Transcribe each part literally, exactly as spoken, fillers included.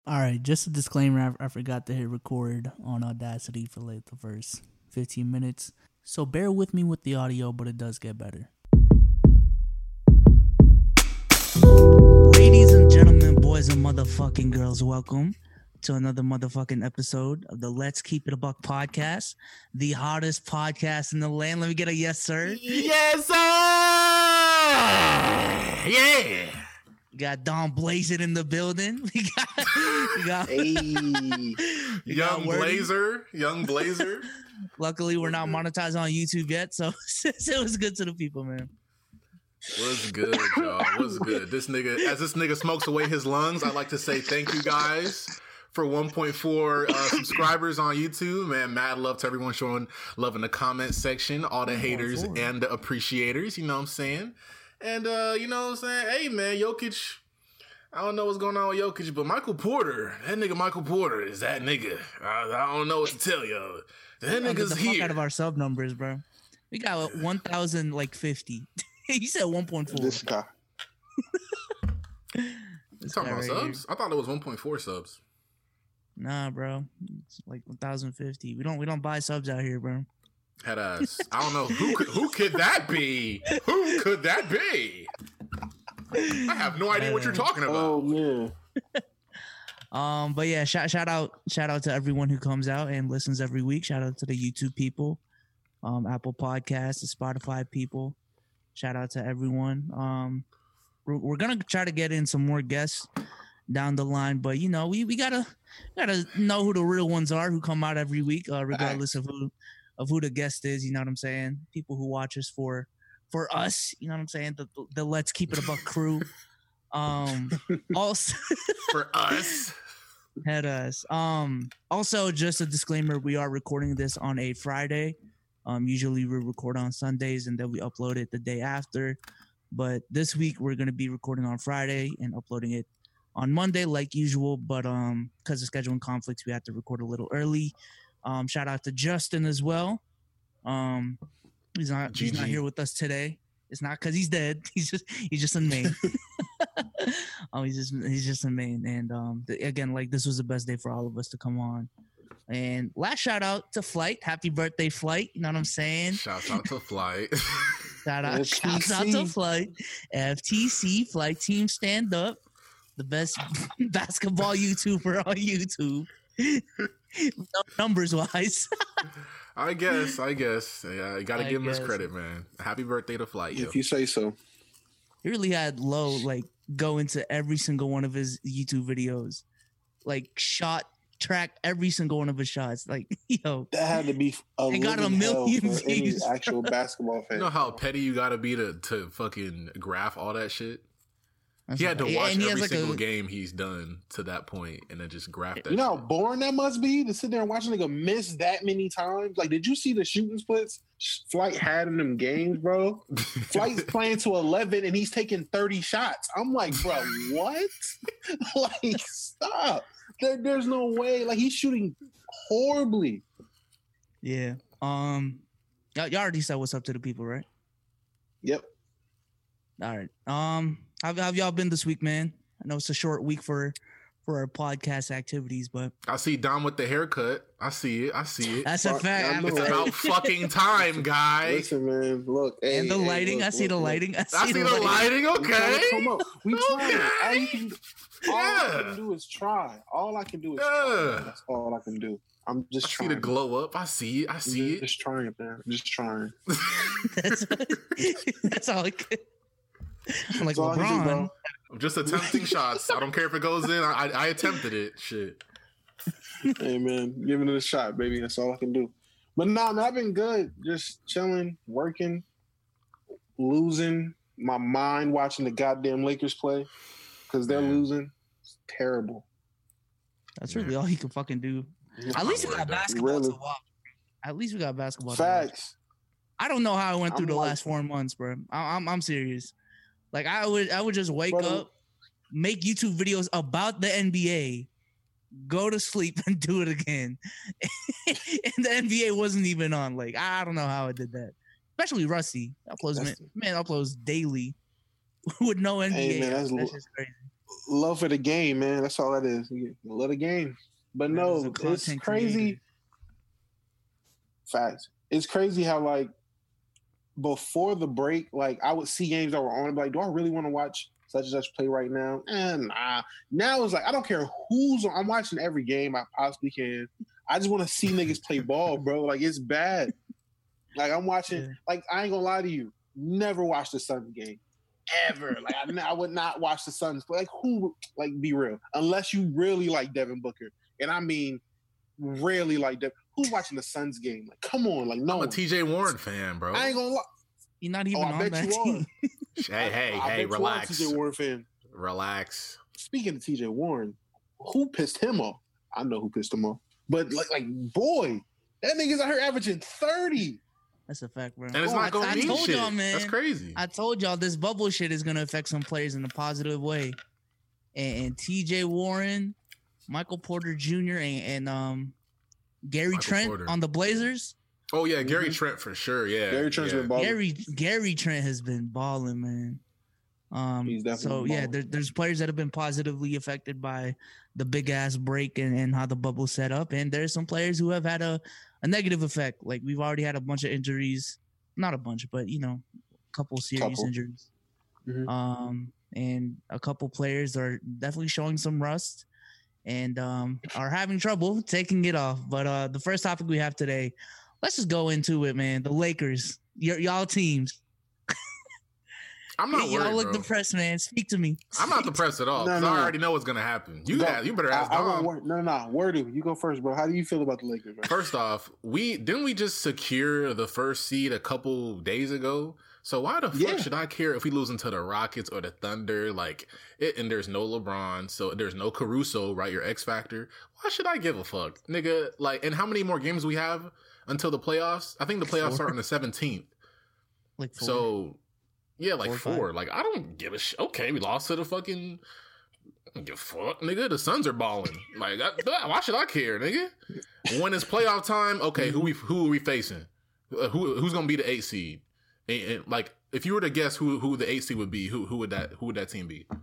All right, just a disclaimer. I, I forgot to hit record on Audacity for like the first fifteen minutes. So bear with me with the audio, but it does get better. Ladies and gentlemen, boys and motherfucking girls, welcome to another motherfucking episode of the Let's Keep It a Buck podcast, the hottest podcast in the land. Let me get a yes, sir. Yes, sir. Yeah. We got Don Blazin in the building. We got, we got, hey. we Young got Blazer, Young Blazer. Luckily, we're not monetized on YouTube yet, so it was good to the people, man. What's good, y'all? What's good? This nigga, as this nigga smokes away his lungs, I'd like to say thank you guys for one point four uh, subscribers on YouTube. Man, mad love to everyone showing love in the comment section, all the haters and the appreciators, you know what I'm saying? And, uh, you know what I'm saying? Hey, man, Jokic, I don't know what's going on with Jokic, but Michael Porter, that nigga Michael Porter is that nigga. I, I don't know what to tell y'all. That nigga's the here. Fuck out of our sub numbers, bro. We got one thousand like fifty. You said one point four. This guy. You talking about right subs? Here. I thought it was one point four subs. Nah, bro. It's like one thousand fifty. We don't we don't buy subs out here, bro. Head ass. I don't know who could, who could that be? Who could that be? I have no idea what you're talking about. Oh man. um, but yeah, shout shout out shout out to everyone who comes out and listens every week. Shout out to the YouTube people, um, Apple Podcasts, the Spotify people. Shout out to everyone. Um, we're, we're gonna try to get in some more guests down the line, but you know, we we gotta gotta know who the real ones are who come out every week, uh, regardless of who. of who the guest is, you know what I'm saying? People who watch us for for us, you know what I'm saying? The, the, the Let's Keep It a Buck crew. Um also for us. Head us. Um also just a disclaimer, we are recording this on a Friday. Um usually we record on Sundays and then we upload it the day after. But this week we're gonna be recording on Friday and uploading it on Monday like usual, but um because of scheduling conflicts, we have to record a little early. Um, shout out to Justin as well. Um, he's not G G. He's not here with us today. It's not because he's dead. He's just he's just in Maine. oh, he's just he's just in Maine. And um, the, again, like this was the best day for all of us to come on. And last shout out to Flight. Happy birthday, Flight. You know what I'm saying? Shout out to Flight. shout out, shout out to Flight. F T C Flight Team Stand Up. The best basketball YouTuber on YouTube. Numbers wise. I guess, I guess. Yeah, you gotta I give guess. him his credit, man. Happy birthday to Flight, yo. If you say so. He really had Low like go into every single one of his YouTube videos. Like shot track every single one of his shots. Like, yo. That had to be a it got a million for views. Any actual basketball fan. You know how petty you gotta be to, to fucking graph all that shit? He had to watch every like single a, game he's done to that point and then just graph that. You know how boring that must be to sit there and watch a nigga miss that many times? Like, did you see the shooting splits Flight had in them games, bro? Flight's playing to eleven and he's taking thirty shots. I'm like, bro, what? Like, stop. There, there's no way. Like, he's shooting horribly. Yeah. Um, y'all, y'all already said what's up to the people, right? Yep. All right. Um, how have y'all been this week, man? I know it's a short week for for our podcast activities, but I see Dom with the haircut. I see it. I see it. That's a fact. It's about fucking time, guy. Listen, man. Look, hey, and the hey, lighting. look, I see look, the look. lighting. I see, I see the, the lighting. lighting. Okay. Come on. We okay. try. All you can, all yeah. I can do is try. All I can do is yeah. try. That's all I can do. I'm just I trying. see the glow up. I see it. I see I'm it. Just trying, man. I'm just trying. that's, that's all I could. I'm like That's LeBron. I'm just attempting shots. I don't care if it goes in. I, I attempted it. Shit. Hey, man. Giving it a shot, baby. That's all I can do. But nah, man, I've been good. Just chilling, working, losing my mind watching the goddamn Lakers play because they're man. losing. It's terrible. That's really yeah. all he can fucking do. At least we got basketball really? to watch. At least we got basketball Facts. to watch. I don't know how I went through I'm the like, last four months, bro. I, I'm I'm serious. Like I would I would just wake brother. up, make YouTube videos about the N B A, go to sleep and do it again. And the N B A wasn't even on. Like I don't know how I did that. Especially Rusty. Uploads man, man uploads daily with no N B A. Hey, man, that's, that's, that's just crazy. love for the game, man. That's all that is. You love the game. But That is a no, it's content crazy. creator. Facts. It's crazy how like before the break, like I would see games that were on and be like, do I really want to watch such and such play right now? And nah. Now it's like I don't care who's on. I'm watching every game I possibly can. I just want to see niggas play ball, bro. Like it's bad. Like I'm watching. Yeah. Like I ain't gonna lie to you. Never watched the Suns game. Ever. Like I, I would not watch the Suns play. Like who? Like be real. Unless you really like Devin Booker, and I mean, rarely like Devin. Who's watching the Suns game? Like come on. Like no. I'm a one. T J Warren fan, bro. I ain't gonna lie. You're not even Oh, I on bet that you are. team. Hey, hey, I, I hey, bet relax. you are a T J Warren fan. Relax. Speaking of T J Warren, who pissed him off? I know who pissed him off. But like, like boy, that nigga's out here averaging thirty. That's a fact, bro. And it's Oh, not I- gonna I mean told shit. y'all, man. That's crazy. I told y'all this bubble shit is gonna affect some players in a positive way. And, and T J Warren, Michael Porter Junior, and, and um Gary Michael Trent Porter. on the Blazers. Oh yeah, Gary Mhm. Trent for sure. Yeah, Gary Trent's yeah. been balling. Gary Gary Trent has been balling, man. Um, He's definitely so been yeah, balling. there, there's players that have been positively affected by the big ass break and, and how the bubble set up, and there's some players who have had a, a negative effect. Like we've already had a bunch of injuries, not a bunch, but you know, a couple serious Couple. injuries. Mhm. Um, and a couple players are definitely showing some rust and um are having trouble taking it off. But uh, the first topic we have today, let's just go into it, man. The Lakers, y- y'all teams. I'm not y'all worried, look bro. depressed, man. Speak to me. I'm not Speak depressed at all. No, 'cause no, I no. already know what's gonna happen. You Go- got, you better ask I, I Dom. won't wor- no, no, no. Word do you go first, bro? How do you feel about the Lakers? Bro? First off, we didn't we just secure the first seed a couple days ago? So why the fuck Yeah. should I care if we lose into the Rockets or the Thunder? Like, it, and there's no LeBron, so there's no Caruso, right? Your X Factor. Why should I give a fuck, nigga? Like, and how many more games we have until the playoffs? I think the playoffs Four. start on the seventeenth. Like four. So, yeah, like Four or four. Like, I don't give a shit. Okay, we lost to the fucking. I don't give a fuck, nigga. The Suns are balling. Like, that, that- why should I care, nigga? When it's playoff time, okay, who we who are we facing? Uh, who who's gonna be the eight seed? And, and, like, if you were to guess who who the eight seed would be, who who would that who would that team be?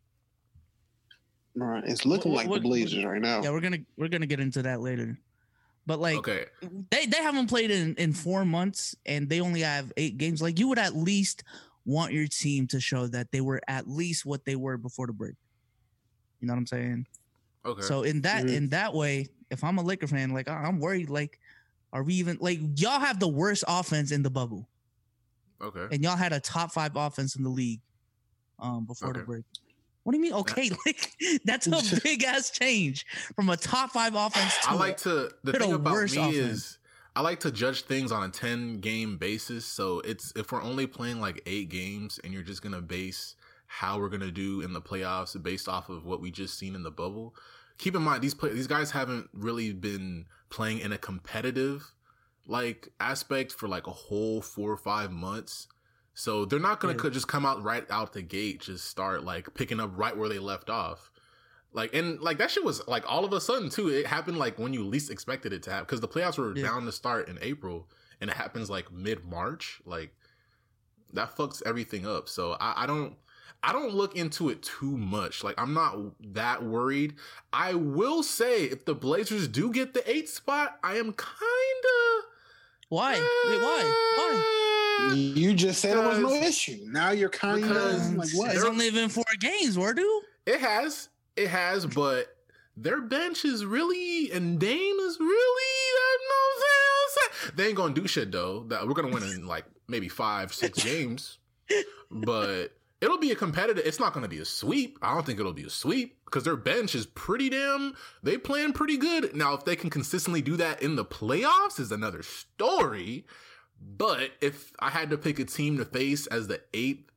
All right, it's looking What- like what- the Blazers right now. yeah, we're gonna we're gonna get into that later. But like Okay, they they haven't played in in four months and they only have eight games. Like you would at least want your team to show that they were at least what they were before the break. You know what I'm saying? okay. So in that Mhm. in that way, if I'm a Laker fan, like I- I'm worried. Like, are we even like y'all have the worst offense in the bubble, okay. and y'all had a top five offense in the league, um, before the Okay. break. What do you mean? Okay, like that's a big ass change from a top five offense to I like to the to thing the about worst me offense. is I like to judge things on a ten game basis. So it's if we're only playing like eight games and you're just gonna base how we're gonna do in the playoffs based off of what we just seen in the bubble. Keep in mind these play, these guys haven't really been playing in a competitive like aspect for like a whole four or five months. So they're not gonna Yeah. co- just come out right out the gate, just start like picking up right where they left off. Like, and like that shit was like all of a sudden too. It happened like when you least expected it to happen because the playoffs were Yeah. bound to start in April and it happens like mid March. Like that fucks everything up. So I, I don't, I don't look into it too much. Like I'm not that worried. I will say if the Blazers do get the eighth spot, I am kinda. why? Wait, why? Why? You just said there was no Because- issue. Now you're kind because- of like what? It's only been four games, where do? It has, it has, but their bench is really and Dame is really. You know what I'm saying? They ain't gonna do shit though. That we're gonna win in like maybe five, six games, but it'll be a competitive. It's not gonna be a sweep. I don't think it'll be a sweep because their bench is pretty damn. They playing pretty good now. If they can consistently do that in the playoffs, is another story. But if I had to pick a team to face as the eighth,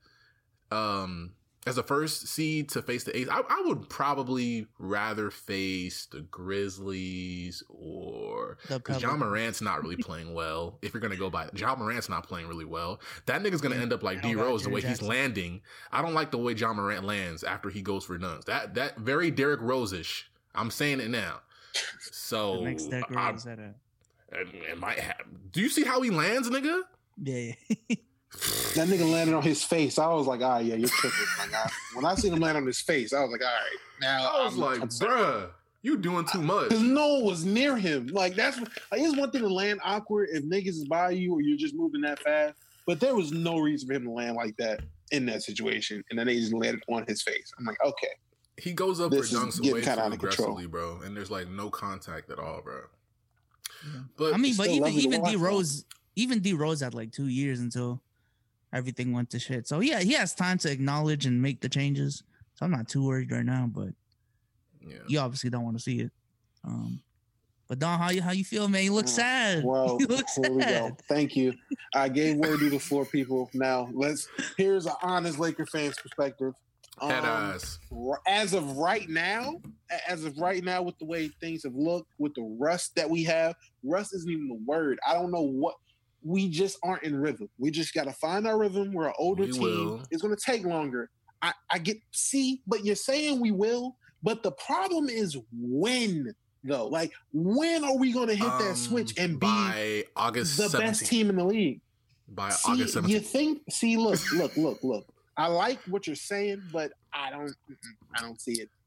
um, as the first seed to face the eighth, I, I would probably rather face the Grizzlies or The because John Pelicans. Morant's not really playing well. If you're gonna go by John Morant's not playing really well, that nigga's gonna end up like How D about Rose the Jaren way he's Jackson? landing. I don't like the way John Morant lands after he goes for dunks. That that very Derrick Rose-ish. I'm saying it now. So The next Derrick I- Rose at a it, it might have. Do you see how he lands, nigga? yeah. yeah. That nigga landed on his face. I was like, all right, yeah, you're tripping. Like, I, when I seen him land on his face, I was like, all right, now I was I'm like, concerned. bruh, you doing too much. Because no one was near him. Like, that's like, it's one thing to land awkward if niggas is by you or you're just moving that fast. But there was no reason for him to land like that in that situation. And then they just landed on his face. I'm like, okay. He goes up This for is dunks getting way kinda too out of control. aggressively, bro. And there's like no contact at all, bro. Yeah. But I mean, but still even lovely to even watch, D though. Rose, even D Rose had like two years until everything went to shit. So yeah, he has time to acknowledge and make the changes. So I'm not too worried right now. But yeah, you obviously don't want to see it. Um, but Don, how you how you feel, man? You look Mm, sad. Well, you look here we go. sad. Thank you. I gave word to the floor, people. Now let's. Here's an honest Laker fans perspective. head Um, ass. r- As of right now, as of right now, with the way things have looked, with the rust that we have, rust isn't even the word. I don't know what. We just aren't in rhythm. We just got to find our rhythm. We're an older We team. will. It's going to take longer. I, I get see, but you're saying we will. But the problem is when, though. Like, when are we going to hit that Um, switch and be by August the seventeenth. best team in the league? By See, August you seventeenth. think? See, look, look, look, look. I like what you're saying, but I don't. I don't see it.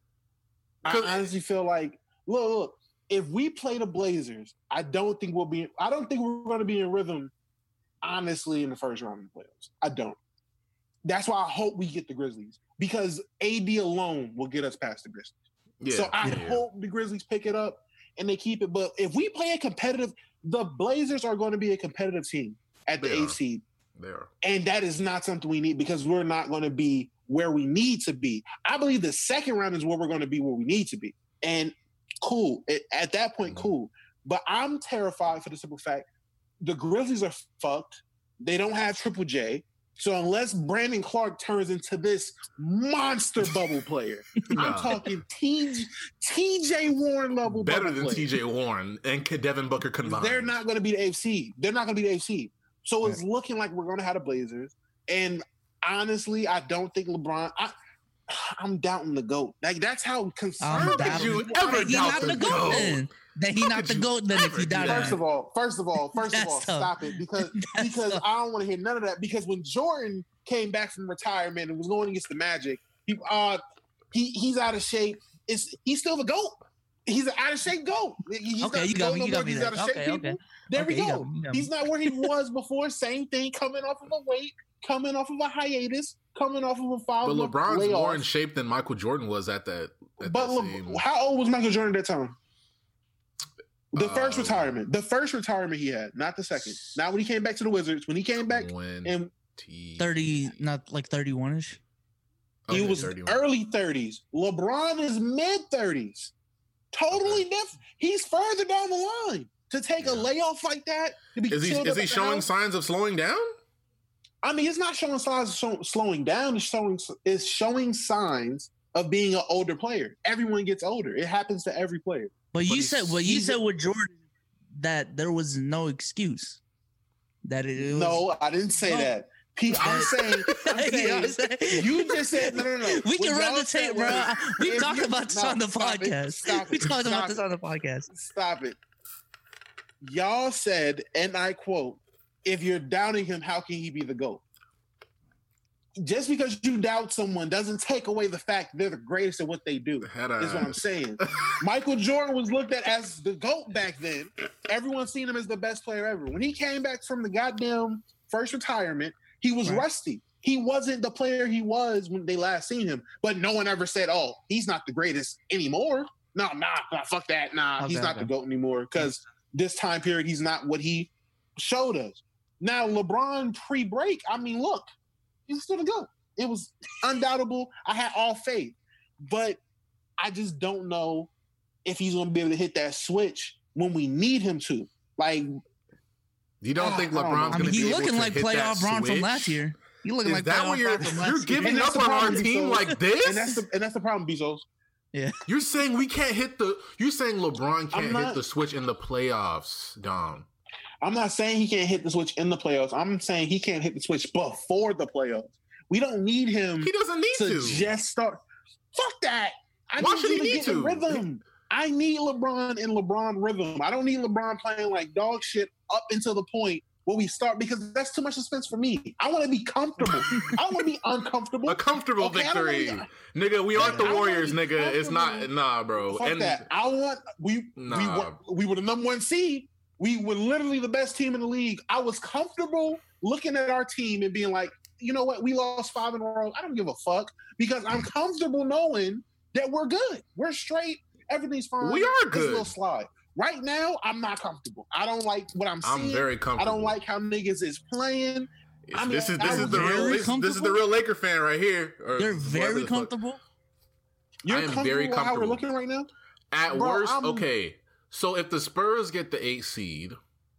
I 'Cause- honestly feel like, look, look. If we play the Blazers, I don't think we'll be. I don't think we're going to be in rhythm. Honestly, in the first round of the playoffs, I don't. That's why I hope we get the Grizzlies because A D alone will get us past the Grizzlies. Yeah, So I yeah. hope the Grizzlies pick it up and they keep it. But if we play a competitive, the Blazers are going to be a competitive team at the They eighth are. seed. They are. And that is not something we need because we're not going to be where we need to be. I believe the second round is where we're going to be where we need to be. And cool. It, at that point, Mhm. cool. But I'm terrified for the simple fact the Grizzlies are fucked. They don't have Triple J. So unless Brandon Clark turns into this monster bubble player, I'm Nah. talking T J Warren level Better bubble than player. T J Warren and Devin Booker combined. They're not going to be the A F C. They're not going to be the A F C. So it's looking like we're going to have the Blazers. And honestly, I don't think LeBron. I, I'm doubting the GOAT. Like that's how concerned. I'm How doubting- could you How ever did he doubt not the the goat GOAT? then? Then he How not could the you goat then if ever you do doubt that? First it. of all, first of all, first of That's all, tough. stop it because That's because tough. I don't want to hear none of that. Because when Jordan came back from retirement and was going against the Magic, he uh he he's out of shape. It's he's still the GOAT. He's an out of shape GOAT. He's Okay, not you got GOAT me. no You more got me he's there. out of shape, Okay, people. okay. There Okay, we you got go. me, you got me. He's not where he was before. Same thing, coming off of a weight, coming off of a hiatus, coming off of a five. But month LeBron's layoff. more in shape than Michael Jordan was at that. At But that Le- same- how old was Michael Jordan at that time? The first Um, retirement. The first retirement he had, not the second. Not when he came back to the Wizards. When he came back When and thirty, not like thirty-one ish. he Okay, was thirty-one. early thirties. LeBron is mid thirties. Totally different. He's further down the line. To take a Yeah. layoff like that, to be Is he chilled is up he at the showing house? signs of slowing down? I mean, it's not showing signs of show, slowing down. It's showing it's showing signs of being an older player. Everyone gets older. It happens to every player. But But you he's- said, well, you he's- said with Jordan that there was no excuse. That it, it was, No, I didn't say No. that. Pete, I'm That- saying, I'm You know what I'm saying saying? you just said no, no, no. We What can run y'all the said tape, bro. was, We if talked you- about this no, on the stop it, podcast. stop We it, talked about stop this it. on the podcast. Stop it. Y'all said, and I quote, if you're doubting him, how can he be the GOAT? Just because you doubt someone doesn't take away the fact they're the greatest at what they do. Head Is what I'm ass. saying. Michael Jordan was looked at as the GOAT back then. Everyone seen him as the best player ever. When he came back from the goddamn first retirement, he was Right. rusty. He wasn't the player he was when they last seen him. But no one ever said, oh, he's not the greatest anymore. No, nah, nah, fuck that. Nah, he's Okay, not okay. the GOAT anymore because this time period, he's not what he showed us. Now, LeBron pre-break, I mean, look, he's still the GOAT. It was undoubtable. I had all faith. But I just don't know if he's going to be able to hit that switch when we need him to. Like, You don't Ah, think I don't know. LeBron's I going mean, to he be looking able to like hit that playoff Bron from switch? last year. You looking Is like that playoff what you're Bron from last you're year. giving And that's up the on our problem, team so- like this? and that's the and that's the problem, Bezos. You're saying we can't hit the. You're saying LeBron can't not- hit the switch in the playoffs, Dom. I'm not saying he can't hit the switch in the playoffs. I'm saying he can't hit the switch before the playoffs. We don't need him He doesn't need to, to. just start. Fuck that. I Why need should him he to need get in to? rhythm. I need LeBron in LeBron rhythm. I don't need LeBron playing like dog shit up until the point where we start because that's too much suspense for me. I want to be comfortable. I want to be uncomfortable. A comfortable okay, victory, wanna, nigga. We aren't the Warriors, nigga. It's not nah, bro. Fuck and that. I want we nah. we were we were the number one seed. We were literally the best team in the league. I was comfortable looking at our team and being like, you know what? We lost five in a row. I don't give a fuck because I'm comfortable knowing that we're good. We're straight. Everything's fine. We are good. It's a little slide. Right now, I'm not comfortable. I don't like what I'm seeing. I'm very comfortable. I don't like how niggas is playing. I mean, this is this is the real this, this is the real Laker fan right here. They're very comfortable. You're I am comfortable very comfortable. How we're looking right now. At Bro, worst, I'm, okay. So if the Spurs get the eight seed,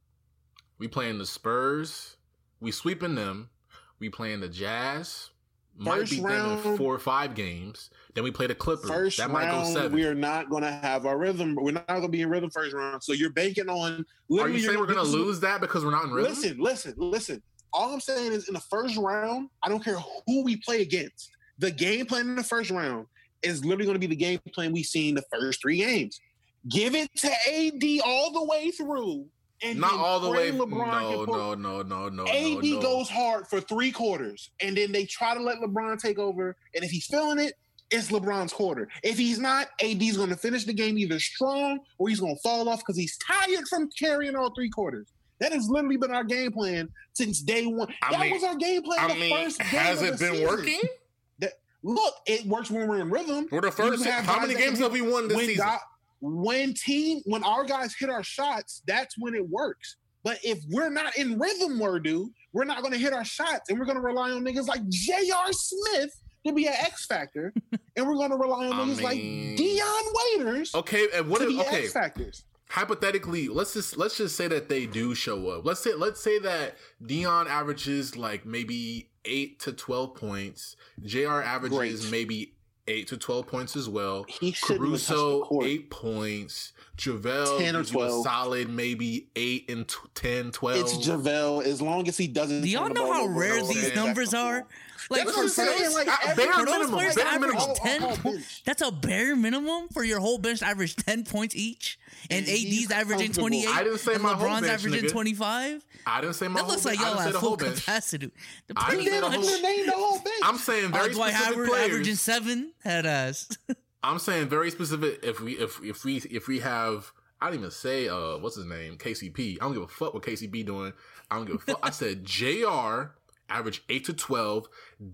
we playing the Spurs. We sweeping them. We playing the Jazz. Might beat them in four or five games. Then we play the Clippers. First that round, might go seven. We are not going to have our rhythm. We're not going to be in rhythm first round. So you're banking on. Are you saying we're going to lose that because we're not in rhythm? Listen, listen, listen. All I'm saying is in the first round, I don't care who we play against. The game plan in the first round is literally going to be the game plan we've seen the first three games. Give it to A D all the way through. And not all the way. LeBron no, no, no, no, no. A D no, no. goes hard for three quarters, and then they try to let LeBron take over. And if he's feeling it, it's LeBron's quarter. If he's not, A D's going to finish the game either strong or he's going to fall off because he's tired from carrying all three quarters. That has literally been our game plan since day one. I that mean, was our game plan. I the mean, first game has of it the been season. working? That, look, it works when we're in rhythm. We're the first. How many games have we won this when season? God, when team, when our guys hit our shots, that's when it works. But if we're not in rhythm, Wordu, we're not going to hit our shots, and we're going to rely on niggas like J R. Smith to be an X factor, and we're going to rely on niggas I mean, like Dion Waiters. Okay, and what to if be okay? X factors. Hypothetically, let's just let's just say that they do show up. Let's say let's say that Dion averages like maybe eight to twelve points. J R averages Great. maybe eight to twelve points as well. He Caruso eight points. JaVale ten or twelve. A solid maybe eight and t- ten, twelve. It's JaVale as long as he doesn't. Do y'all know how rare these okay. numbers are? Like that's what I'm saying. Like uh, bare for minimum, those players bare average minimum. ten. All, all that's a bare minimum for your whole bench to average ten points each, and A D's averaging twenty-eight. I didn't say and my LeBron's whole bench, averaging nigga. twenty-five. I didn't say my that whole bench. That looks like y'all at full bench. capacity. The I didn't say the whole, name the whole bench. I'm saying very uh, Dwight specific Howard players. averaging seven head ass. I'm saying very specific. If we if if we if we have. I didn't even say, uh, what's his name? K C P. I don't give a fuck what K C P doing. I don't give a fuck. I said J R average eight to twelve,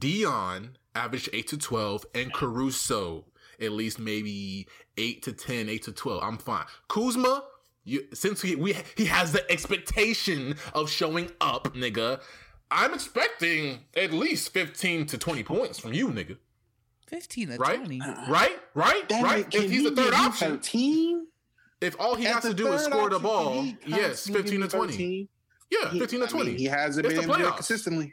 Dion average eight to twelve, and Caruso at least maybe eight to ten, eight to twelve. I'm fine. Kuzma, you, since he, we, he has the expectation of showing up, nigga, I'm expecting at least fifteen to twenty points from you, nigga. fifteen to right? twenty. Right? Right? That right? If he's the third option. thirteen? If all he At has to do is score the ball, he yes, fifteen to twenty. thirteen. Yeah, He- fifteen to I twenty. mean, he hasn't It's the been there playoffs. consistently.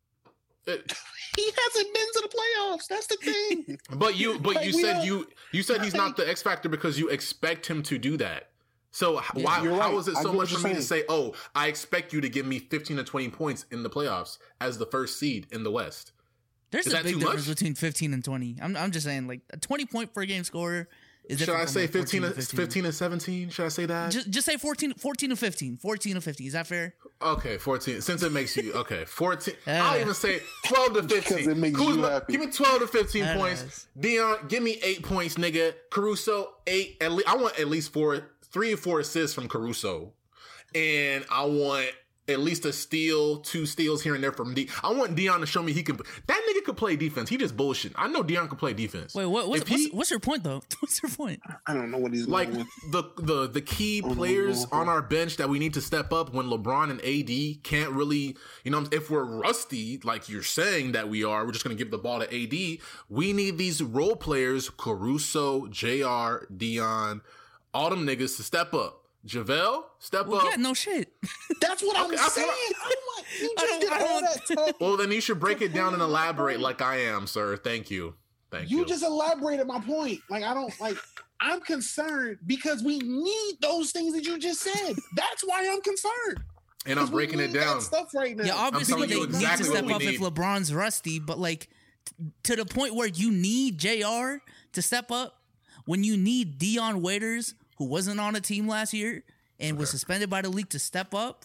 It- He hasn't been to the playoffs. That's the thing. but you, but Like, you we said don't- you, you said he's not the X factor because you expect him to do that. So h- Yeah, why? you're How right. is it I so get much what for me you're to say, "Oh, I expect you to give me fifteen to twenty points in the playoffs as the first seed in the West"? There's Is a that big too difference much? between fifteen and twenty. I'm I'm just saying, like a twenty point per game scorer is. Should I different from, say like, fifteen, fourteen to, to fifteen and seventeen? Should I say that? Just just say fourteen, fourteen to fifteen. fourteen to fifteen. Is that fair? Okay, fourteen. Since it makes you okay, fourteen. Yeah. I'll even say twelve to fifteen. Because it makes you Kuzma, happy. give me twelve to fifteen That points. is. Dion, give me eight points, nigga. Caruso, eight. At least I want at least four, three or four assists from Caruso, and I want at least a steal, two steals here and there from D. I want Dion to show me he can. That nigga could play defense. He just bullshit. I know Dion can play defense. Wait, what? What's, If he- what's, what's your point though? What's your point? I don't know what he's Like going with. the the the key no, players no, no. on our bench that we need to step up when LeBron and A D can't really, you know, if we're rusty like you're saying that we are, we're just gonna give the ball to A D. We need these role players, Caruso, J R, Dion, all them niggas to step up. JaVale, step Well, up. yeah, no shit. That's what Okay, I'm that's saying. what I'm like, you I just don't- did I all don't- that talk. Well, then you should break it down and elaborate like I am, sir. Thank you. Thank you. You just elaborated my point. Like, I don't like. I'm concerned because we need those things that you just said. That's why I'm concerned. and I'm 'Cause we breaking it need that down. stuff right now. Yeah, obviously telling they you need exactly to what step we up if need. LeBron's rusty, but like t- to the point where you need J R to step up when you need Dion Waiters, who wasn't on a team last year and was suspended by the league, to step up.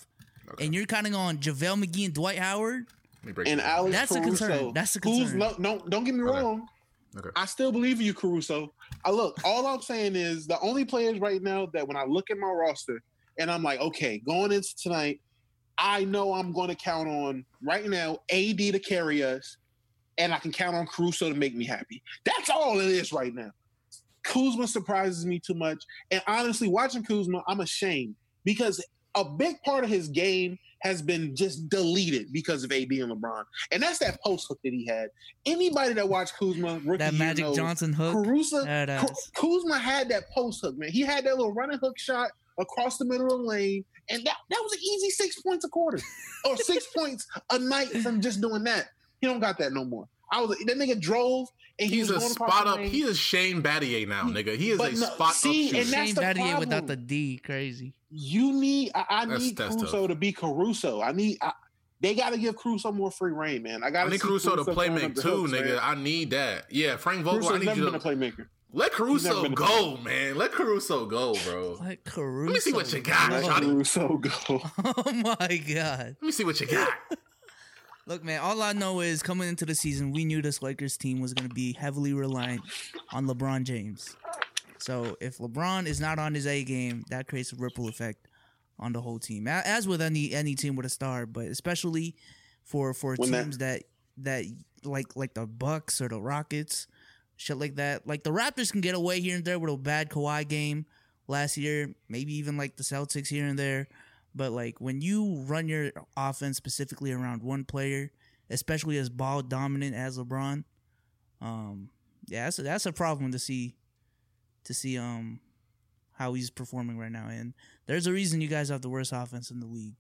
Okay. and you're counting on JaVale McGee and Dwight Howard, Let me break And this down. Alex That's a Caruso. concern. That's a Who's concern. no, no, don't get me Okay. wrong. Okay. I still believe in you, Caruso. I look, all I'm saying is the only players right now that when I look at my roster and I'm like, okay, going into tonight, I know I'm going to count on right now A D to carry us, and I can count on Caruso to make me happy. That's all it is right now. Kuzma surprises me too much. And honestly, watching Kuzma, I'm ashamed because a big part of his game has been just deleted because of A D and LeBron. And that's that post hook that he had. Anybody that watched Kuzma, rookie that year Magic knows, Johnson hook. Caruso, That Ku- ass. Kuzma had that post hook, man. He had that little running hook shot across the middle of the lane, and that, that was an easy six points a quarter or six points a night from just doing that. He don't got that no more. I was that nigga drove and he He's was a going across spot the up. lane. He is Shane Battier now, nigga. He is But a no, spot see, up and shooter. that's Shane the Battier problem. without the D, crazy. You need. I, I That's- need that's Caruso tough. to be Caruso. I need. I, they got to give Caruso more free reign, man. I got I need Caruso to play make too, nigga. Man. I need that. Yeah, Frank Vogel. I Caruso's need never you been a to playmaker. let never Caruso been a go, man. Let Caruso go, bro. Like Caruso. Let me see what you got, go. Let Johnny. Caruso go. Oh my god. Let me see what you got. Look, man, all I know is coming into the season, we knew this Lakers team was going to be heavily reliant on LeBron James. So if LeBron is not on his A game, that creates a ripple effect on the whole team. A- As with any any team with a star, but especially for for When that- teams that that like like the Bucks or the Rockets, shit like that. Like the Raptors can get away here and there with a bad Kawhi game last year, maybe even like the Celtics here and there. But like when you run your offense specifically around one player, especially as ball dominant as LeBron, um, yeah, that's a, that's a problem to see, to see um how he's performing right now. And there's a reason you guys have the worst offense in the league.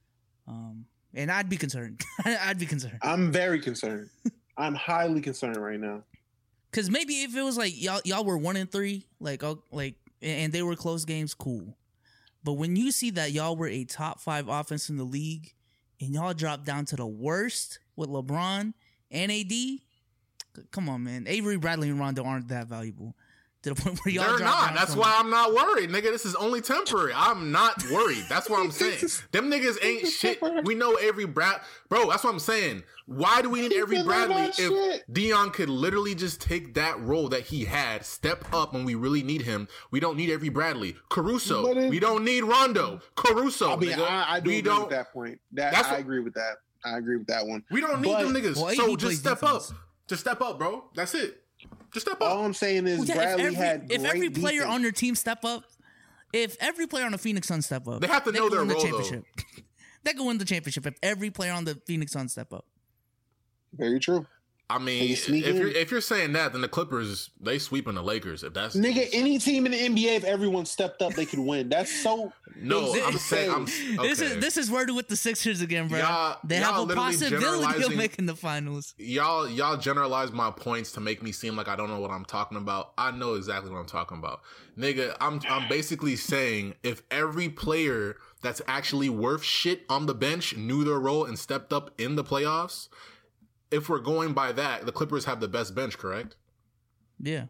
Um, and I'd be concerned. I'd be concerned I'm very concerned. I'm highly concerned right now. because maybe if it was like y'all y'all were one and three, like oh, like and they were close games, cool. But when you see that y'all were a top five offense in the league and y'all dropped down to the worst with LeBron and A D, c- come on, man. Avery Bradley and Rondo aren't that valuable to the point where y'all They're dropped not. down That's from- why I'm not worried, nigga. This is only temporary. I'm not worried. That's what I'm saying. Them niggas ain't shit. We know Avery Brad, bro. That's what I'm saying. Why do we need Avery He's not Bradley that if shit. Dion could literally just take that role that he had, step up when we really need him? We don't need Avery Bradley. Caruso. But it- we don't need Rondo. Caruso. I mean, nigga. I, I do we agree don't. with that point. That That's I what- agree with that. I agree with that one. We don't need But- them niggas. Well, A D so plays just step defense. up. Just step up, bro. That's it. Just step up. All I'm saying is Well, yeah, Bradley if every, had if every great player defense. on your team step up, if every player on the Phoenix Suns step up, They have to know can their win the role, though. championship. They can win the championship if every player on the Phoenix Suns step up. Very true. I Can mean, you if sneak in? you're if you're saying that, then the Clippers they sweeping the Lakers. If that's Nigga, any team in the N B A, if everyone stepped up, they could win. That's so. no, This- I'm saying I'm okay. This is this is worded with the Sixers again, bro. Y'all- they y'all have a literally possibility of generalizing- making the finals. y'all y'all generalize my points to make me seem like I don't know what I'm talking about. I know exactly what I'm talking about, nigga. I'm I'm basically saying if every player that's actually worth shit on the bench knew their role and stepped up in the playoffs. If we're going by that, the Clippers have the best bench, correct? Yeah.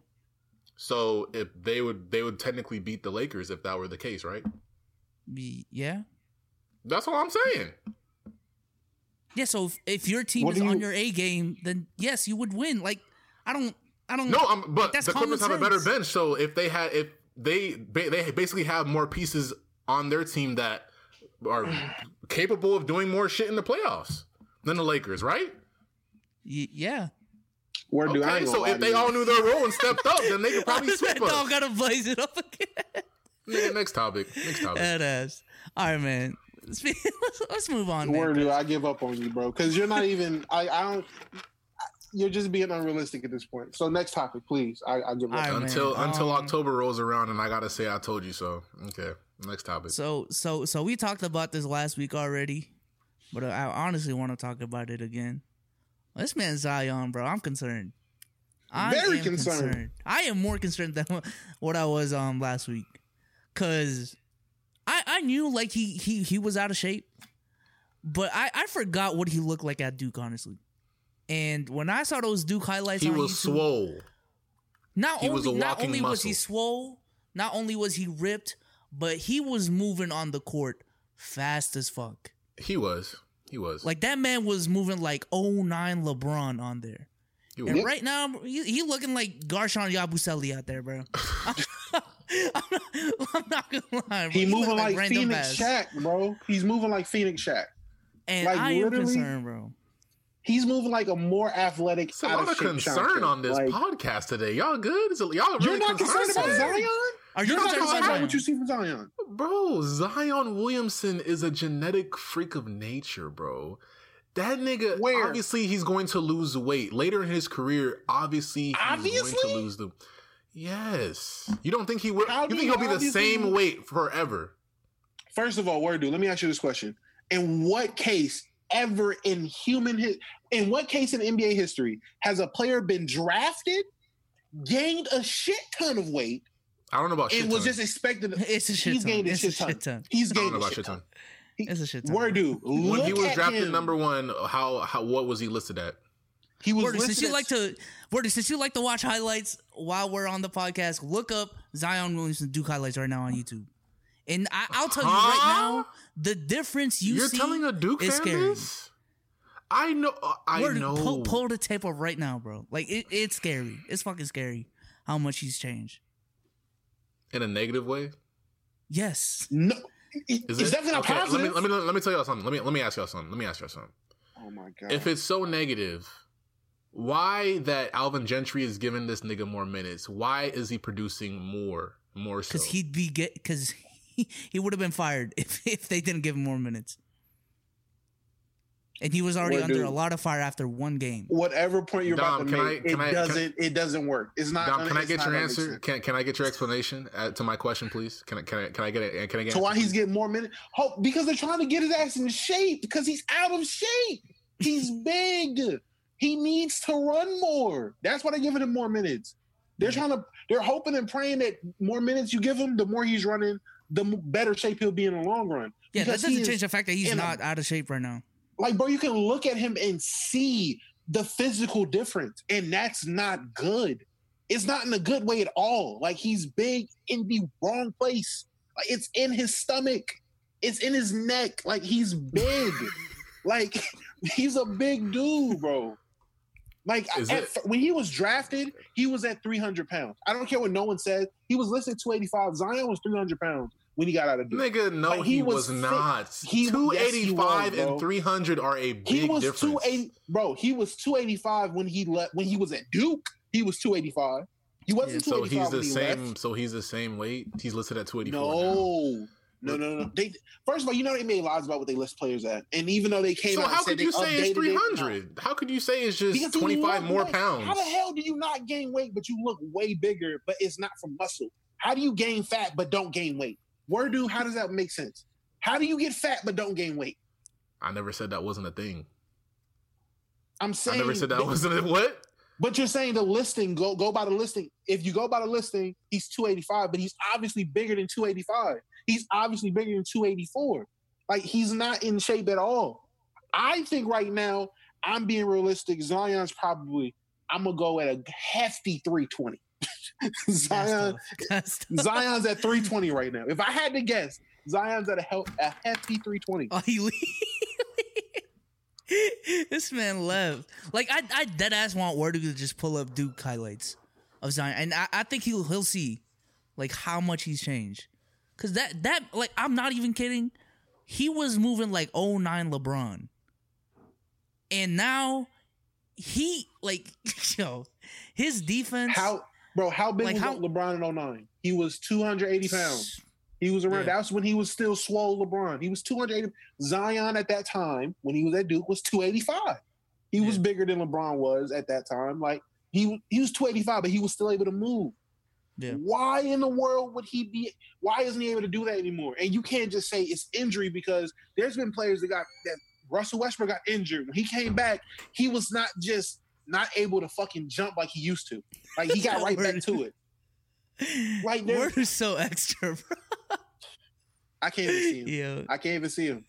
So if they would they would technically beat the Lakers if that were the case, right? Be- Yeah. That's what I'm saying. Yeah, so if, if your team What is do on you- your A game, then yes, you would win. Like I don't I don't No, I'm, but That's the Clippers have common a better sense. bench. So if they had, if they ba- they basically have more pieces on their team that are capable of doing more shit in the playoffs than the Lakers, right? y- yeah. Where do I? Okay, ain't so gonna if lie they to you. all knew their role and stepped up, then they could probably That sweep dog us. gotta blaze it up again. Yeah, next topic. Next topic. That ass. All right, man. Spe- Let's, let's move on. Where Man. do I give up on you, bro? Because you're not even. I. I don't. You're just being unrealistic at this point. So next topic, please. I, I give up. All right, man. until until Um, October rolls around and I gotta say I told you so. Okay, next topic. So so so we talked about this last week already, but I honestly want to talk about it again. This man Zion, bro, I'm concerned. I Very am concerned. I am more concerned than what I was um last week, cause I I knew like he he he was out of shape, but I I forgot what he looked like at Duke, honestly. And when I saw those Duke highlights, he on was YouTube, swole. Not He only was a not walking only was he muscle. swole, not only was he ripped, but he was moving on the court fast as fuck. He was. He was. Like that man was moving like oh nine LeBron on there. And Yep. right now, he, he looking like Garshawn Yabusele out there, bro. I'm, not, I'm not gonna lie, bro. He, moving look like, Brandon Phoenix Bass. Shaq, bro. He's moving like Phoenix Shaq. And like, I am literally- concerned, bro. He's moving like a more athletic. It's a out lot of shape concern Shaq. on this Like, podcast today. Y'all good? Is it, y'all really You're not concerned about today? Zion? Are you You're not concerned concerned about about what you Zion? see from Zion? Bro, Zion Williamson is a genetic freak of nature, bro. That nigga, Where? obviously, he's going to lose weight later in his career. Obviously, he's Obviously? going to lose the. Yes, you don't think he will? How You do think you he'll be the obviously- same weight forever? First of all, word dude, let me ask you this question. In what case ever in human his, in what case in N B A history has a player been drafted, gained a shit ton of weight, I don't know about shit and was ton. just expected? It's a shit He's ton. gained a It's shit a ton. shit ton. He's I don't gained know a about shit shit ton. ton. It's a shit ton. Word dude, When look he was at drafted him. number one, how how what was he listed at? He was Wordy, since listed you at- like to, Wordy, since you like to watch highlights while we're on the podcast, look up Zion Williamson Duke highlights right now on YouTube. And I, I'll tell you right Huh? now, the difference you You're see telling a Duke is fan scary. this? I know. I Wordy, know. Pull, pull the tape up right now, bro. Like it, it's scary. It's fucking scary how much he's changed. In a negative way. Yes. No, it- Is it's it? definitely not Okay, positive. Let me, let me let me tell y'all something. Let me let me ask y'all something. Let me ask y'all something. oh my god! If it's so negative, why that Alvin Gentry is giving this nigga more minutes? Why is he producing more, more so? Because he'd be get because he, he would have been fired if, if they didn't give him more minutes. And he was already Well, under dude. a lot of fire after one game. Whatever point you're Dom, about to can make, I- can it I- can- doesn't. it doesn't work. It's not. Dom, can I it's get not your gonna make answer? sense. Can Can I get your explanation uh, to my question, please? Can I Can I Can I get it? Can I get? So an why answer, he's please? getting more minutes? Hope because they're trying to get his ass in shape because he's out of shape. He's big. He needs to run more. That's why they're giving him more minutes. They're trying to. They're hoping and praying that more minutes you give him, the more he's running, the m- better shape he'll be in the long run. Yeah, that Because he doesn't is change the fact that he's in a- not out of shape right now. Like, bro, you can look at him and see the physical difference, and that's not good. It's not in a good way at all. Like, he's big in the wrong place. Like, it's in his stomach. It's in his neck. Like, he's big. Like, he's a big dude, bro. Like, Is at, it- fir- when he was drafted, he was at three hundred pounds. I don't care what no one says. He was listed two eighty-five. Zion was three hundred pounds when he got out of Duke. Nigga, no, Like, he, he was, was fit. not. He- Two yes, he eighty five was, bro. and three hundred are a big He was difference. two eighty, bro. He was two eighty five when he left. When he was at Duke, he was two eighty five. He wasn't two So eighty he's five the when he same. left. So he's the same weight. He's listed at two eighty four. No, no, no, no. They first of all, you know they made lies about what they list players at, and even though they came So out, how and said could you they say it's updated three it, hundred? How could you say it's no. just Because you twenty five look more way- pounds? How the hell do you not gain weight but you look way bigger, but it's not from muscle? How do you gain fat but don't gain weight? Word dude, how does that make sense? How do you get fat but don't gain weight? I never said that wasn't a thing. I'm saying I never said that they- wasn't a what? But you're saying the listing, go go by the listing. If you go by the listing, he's two eighty-five, but he's obviously bigger than two eighty-five. He's obviously bigger than two eighty-four. Like, he's not in shape at all. I think right now, I'm being realistic. Zion's probably, I'm going to go at a hefty three twenty. Zion, That's tough. Zion's at three twenty right now. If I had to guess, Zion's at a, hel- a hefty three twenty. Oh, he this man left. Like I, I dead ass want Wordy to just pull up Duke highlights of Zion, and I, I think he'll he'll see like how much he's changed. Cause that that like I'm not even kidding. He was moving like oh nine LeBron, and now he like yo his defense. How, bro, how big Like was how- LeBron in oh nine? He was two hundred eighty pounds. He was around. Yeah. That's when he was still swole LeBron. He was two hundred eighty. Zion at that time, when he was at Duke, was two eighty-five. He was Yeah. bigger than LeBron was at that time. Like, he he was two eighty-five, but he was still able to move. Yeah. Why in the world would he be? Why isn't he able to do that anymore? And you can't just say it's injury, because there's been players that got that. Russell Westbrook got injured. When he came back, he was not just not able to fucking jump like he used to. Like, he got right back to it. Like, there- Word is so extra, bro. I can't even see him. Yo, I can't even see him.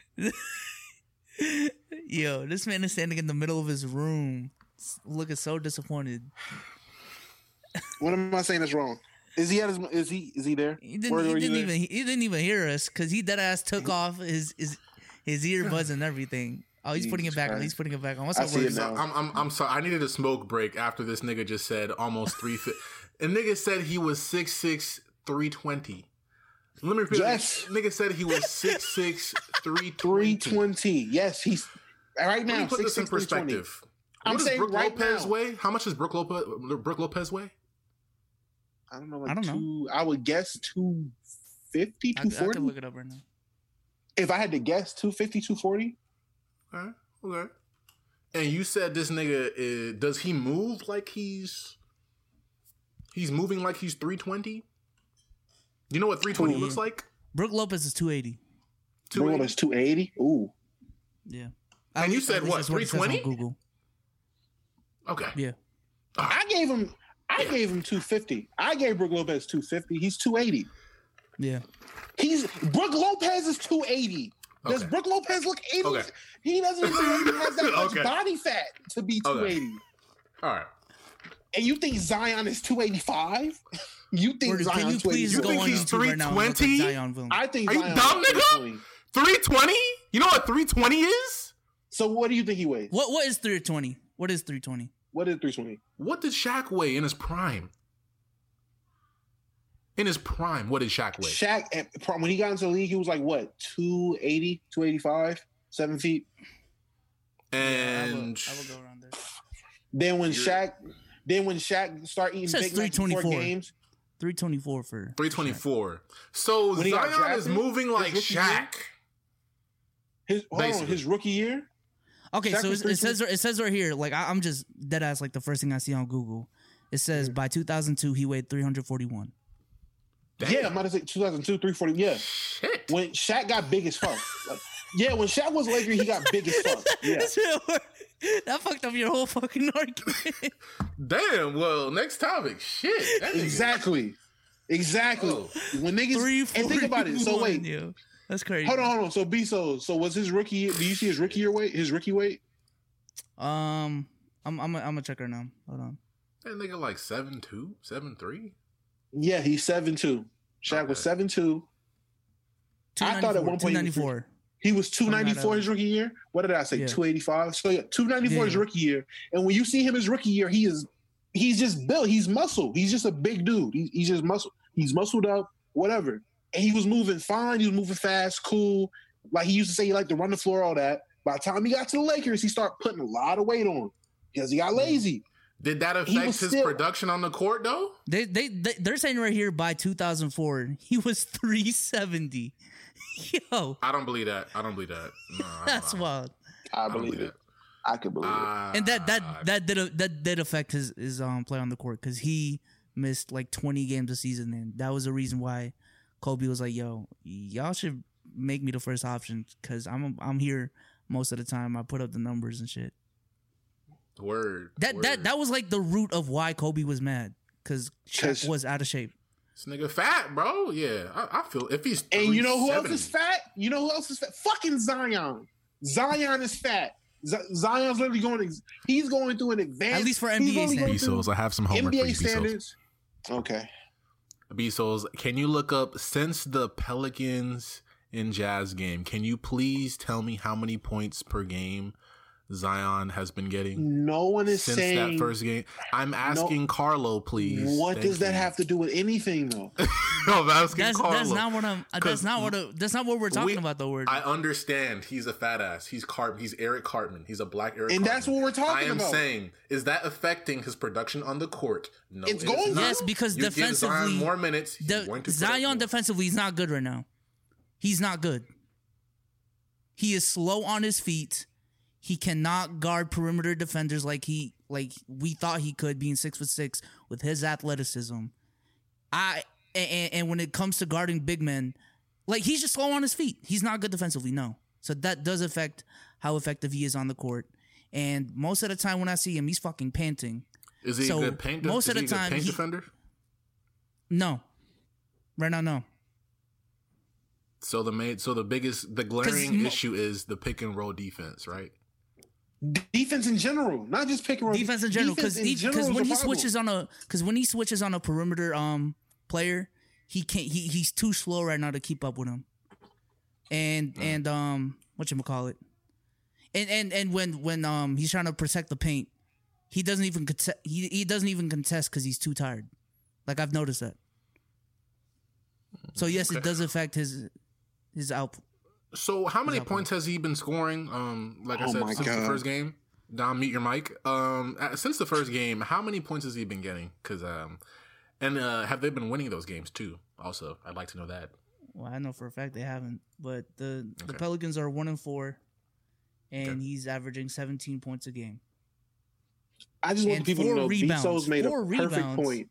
yo, this man is standing in the middle of his room, looking so disappointed. What am I saying that's wrong? Is he at his? Is he? Is he there? He didn't, Where he were you didn't there? even he didn't even hear us because he dead ass took off his his his earbuds and everything. Oh, he's Jesus putting it back on. Christ. He's putting it back on. What's I up, see it Words? now. I'm, I'm, I'm sorry. I needed a smoke break after this nigga just said almost three feet. And nigga said he was six six, three twenty. Let me repeat. Yes. That. Nigga said he was six six, three three twenty. twenty. Yes, he's right Let now. me put this in six six, three twenty. perspective. I'm What does saying Brooke right Lopez now. weigh? How much does Brooke Lopez, Brooke Lopez weigh? I don't know. Like I don't know. two, I would guess two fifty, I, two I forty. can look it up right now. If I had to guess, two fifty, two forty. Okay. Okay. And you said this nigga is, does he move like he's he's moving like he's three twenty? You know what three twenty Yeah. looks like? Brooke Lopez is two eighty. Bro, two that's two eighty. Ooh. Yeah. And At you least- said at least what, that's it says on three twenty? Google. Okay. Yeah. I gave him. I Yeah. gave him two fifty. I gave Brooke Lopez two fifty. He's two eighty. Yeah. He's Brooke Lopez is two eighty. Does Okay. Brooke Lopez look eighty? Okay. He doesn't even have that much Okay. body fat to be two Okay. eighty. All right. And you think Zion is two eighty-five? You think Word, can Zion you please You go think on he's YouTube right now and look up three twenty? Zion Williams? I think Are you Zion dumb, is nigga? three twenty. three twenty? You know what three twenty is? So what do you think he weighs? What what is three twenty? What is three twenty? What is three twenty? What did Shaq weigh in his prime? In his prime, what did Shaq weigh? Shaq, at- when he got into the league, he was like, what, two eighty, two eighty-five, seven feet? And I will, I will go around there. Then when You're- Shaq, then when Shaq start eating It says Big Macs before three twenty-four. games, three twenty-four for three twenty-four. So When he got Zion is drafted, moving like his rookie year? Shaq. his hold on, Basically. his rookie year, Okay, Shaq so was it, it says it says right here, like I, I'm just dead ass like the first thing I see on Google. It says by two thousand two he weighed three forty-one. Damn. yeah, I might have said two thousand two, three forty, yeah. Shit. When Shaq got big as fuck, like, yeah, when Shaq was Laker, he got big as fuck. Yeah, That fucked up your whole fucking argument. Damn. Well, next topic. Shit. That nigga- exactly, exactly. Oh. When niggas Three and think about it. So wait, yo. That's crazy. hold on, hold on. So B so so was his rookie year? Do you see his rookie year weight? His rookie weight? Um, I'm I'm I'm gonna check right now. Hold on. That nigga like seven two, seven three. Yeah, he's seven two. Shaq was Okay. seven two. I thought at one point he was two ninety-four. He was two ninety-four out. his rookie year. What did I say? Yeah. two eighty-five. So yeah, two ninety-four his Yeah. rookie year. And when you see him his rookie year, he is he's just built. He's muscle. He's just a big dude. He, he's just muscle. He's muscled up, whatever. And he was moving fine. He was moving fast, cool. Like he used to say, he liked to run the floor, all that. By the time he got to the Lakers, he started putting a lot of weight on because he got lazy. Did that He affect was his still- production on the court though? They, they they they're saying right here by two thousand four he was three seventy. Yo, I don't believe that. I don't believe that. No, I don't- that's I, wild. I I don't believe believe it. I could believe it. that. And that that Ah, that did that did affect his his um play on the court because he missed like twenty games a season, and that was the reason why Kobe was like, "Yo, y'all should make me the first option because I'm I'm here most of the time. I put up the numbers and shit." word. That word. that that was like the root of why Kobe was mad because Shaq 'Cause- was out of shape. This nigga fat, bro. Yeah, I, I feel if he's And you know who else three is fat? You know who else is fat? Fucking Zion. Zion is fat. Z- Zion's literally going. He's going through an advanced. At least for he's N B A only going standards. through Bezos, I have some homework N B A for you, Bezos. standards. Okay. Bezos, can you look up since the Pelicans and Jazz game? Can you please tell me how many points per game Zion has been getting No one is since saying that first game? I'm asking Carlo, please. what Thank does that you. have to do with anything, though. No, I'm asking That's Carlo. that's not what I'm. uh, 'Cause That's not what. uh, That's not what we're talking we- about though. We're I understand he's a fat ass. He's Cart. He's Eric Cartman. He's a black Eric. And that's Cartman. what we're talking I am about. saying, is that affecting his production on the court? No, It's it is going not. Yes, because you give defensively, Zion more minutes. he's the, going to put up Zion more. defensively is not good right now. He's not good. He is slow on his feet. He cannot guard perimeter defenders like he like we thought he could, being six foot six with his athleticism. I and, and when it comes to guarding big men, like he's just slow on his feet. He's not good defensively. No, so that does affect how effective he is on the court. And most of the time when I see him, he's fucking panting. Is he so a good paint? most is of the he a good time, paint he- defender. No, right now, no. So the main, so the biggest, the glaring mo- issue is the pick and roll defense, right? Defense in general, not just pick and roll. Defense in general, because Defense in general because is when a he problem. switches on a because when he switches on a perimeter um player, he can't he he's too slow right now to keep up with him. and mm. and um, whatchamacallit? And and and when when um he's trying to protect the paint, he doesn't even contest. He he doesn't even contest because he's too tired. Like I've noticed that. So yes, okay. it does affect his his output. So how many points has he been scoring? Um, like I oh said, since God. the first game. Dom, mute your mic. Um, since the first game, how many points has he been getting? Because um, and uh, have they been winning those games too? Also, I'd like to know that. Well, I know for a fact they haven't, but the okay. the Pelicans are one and four, and okay. he's averaging seventeen points a game. I just want and people to know Bezos made four a perfect rebounds. point.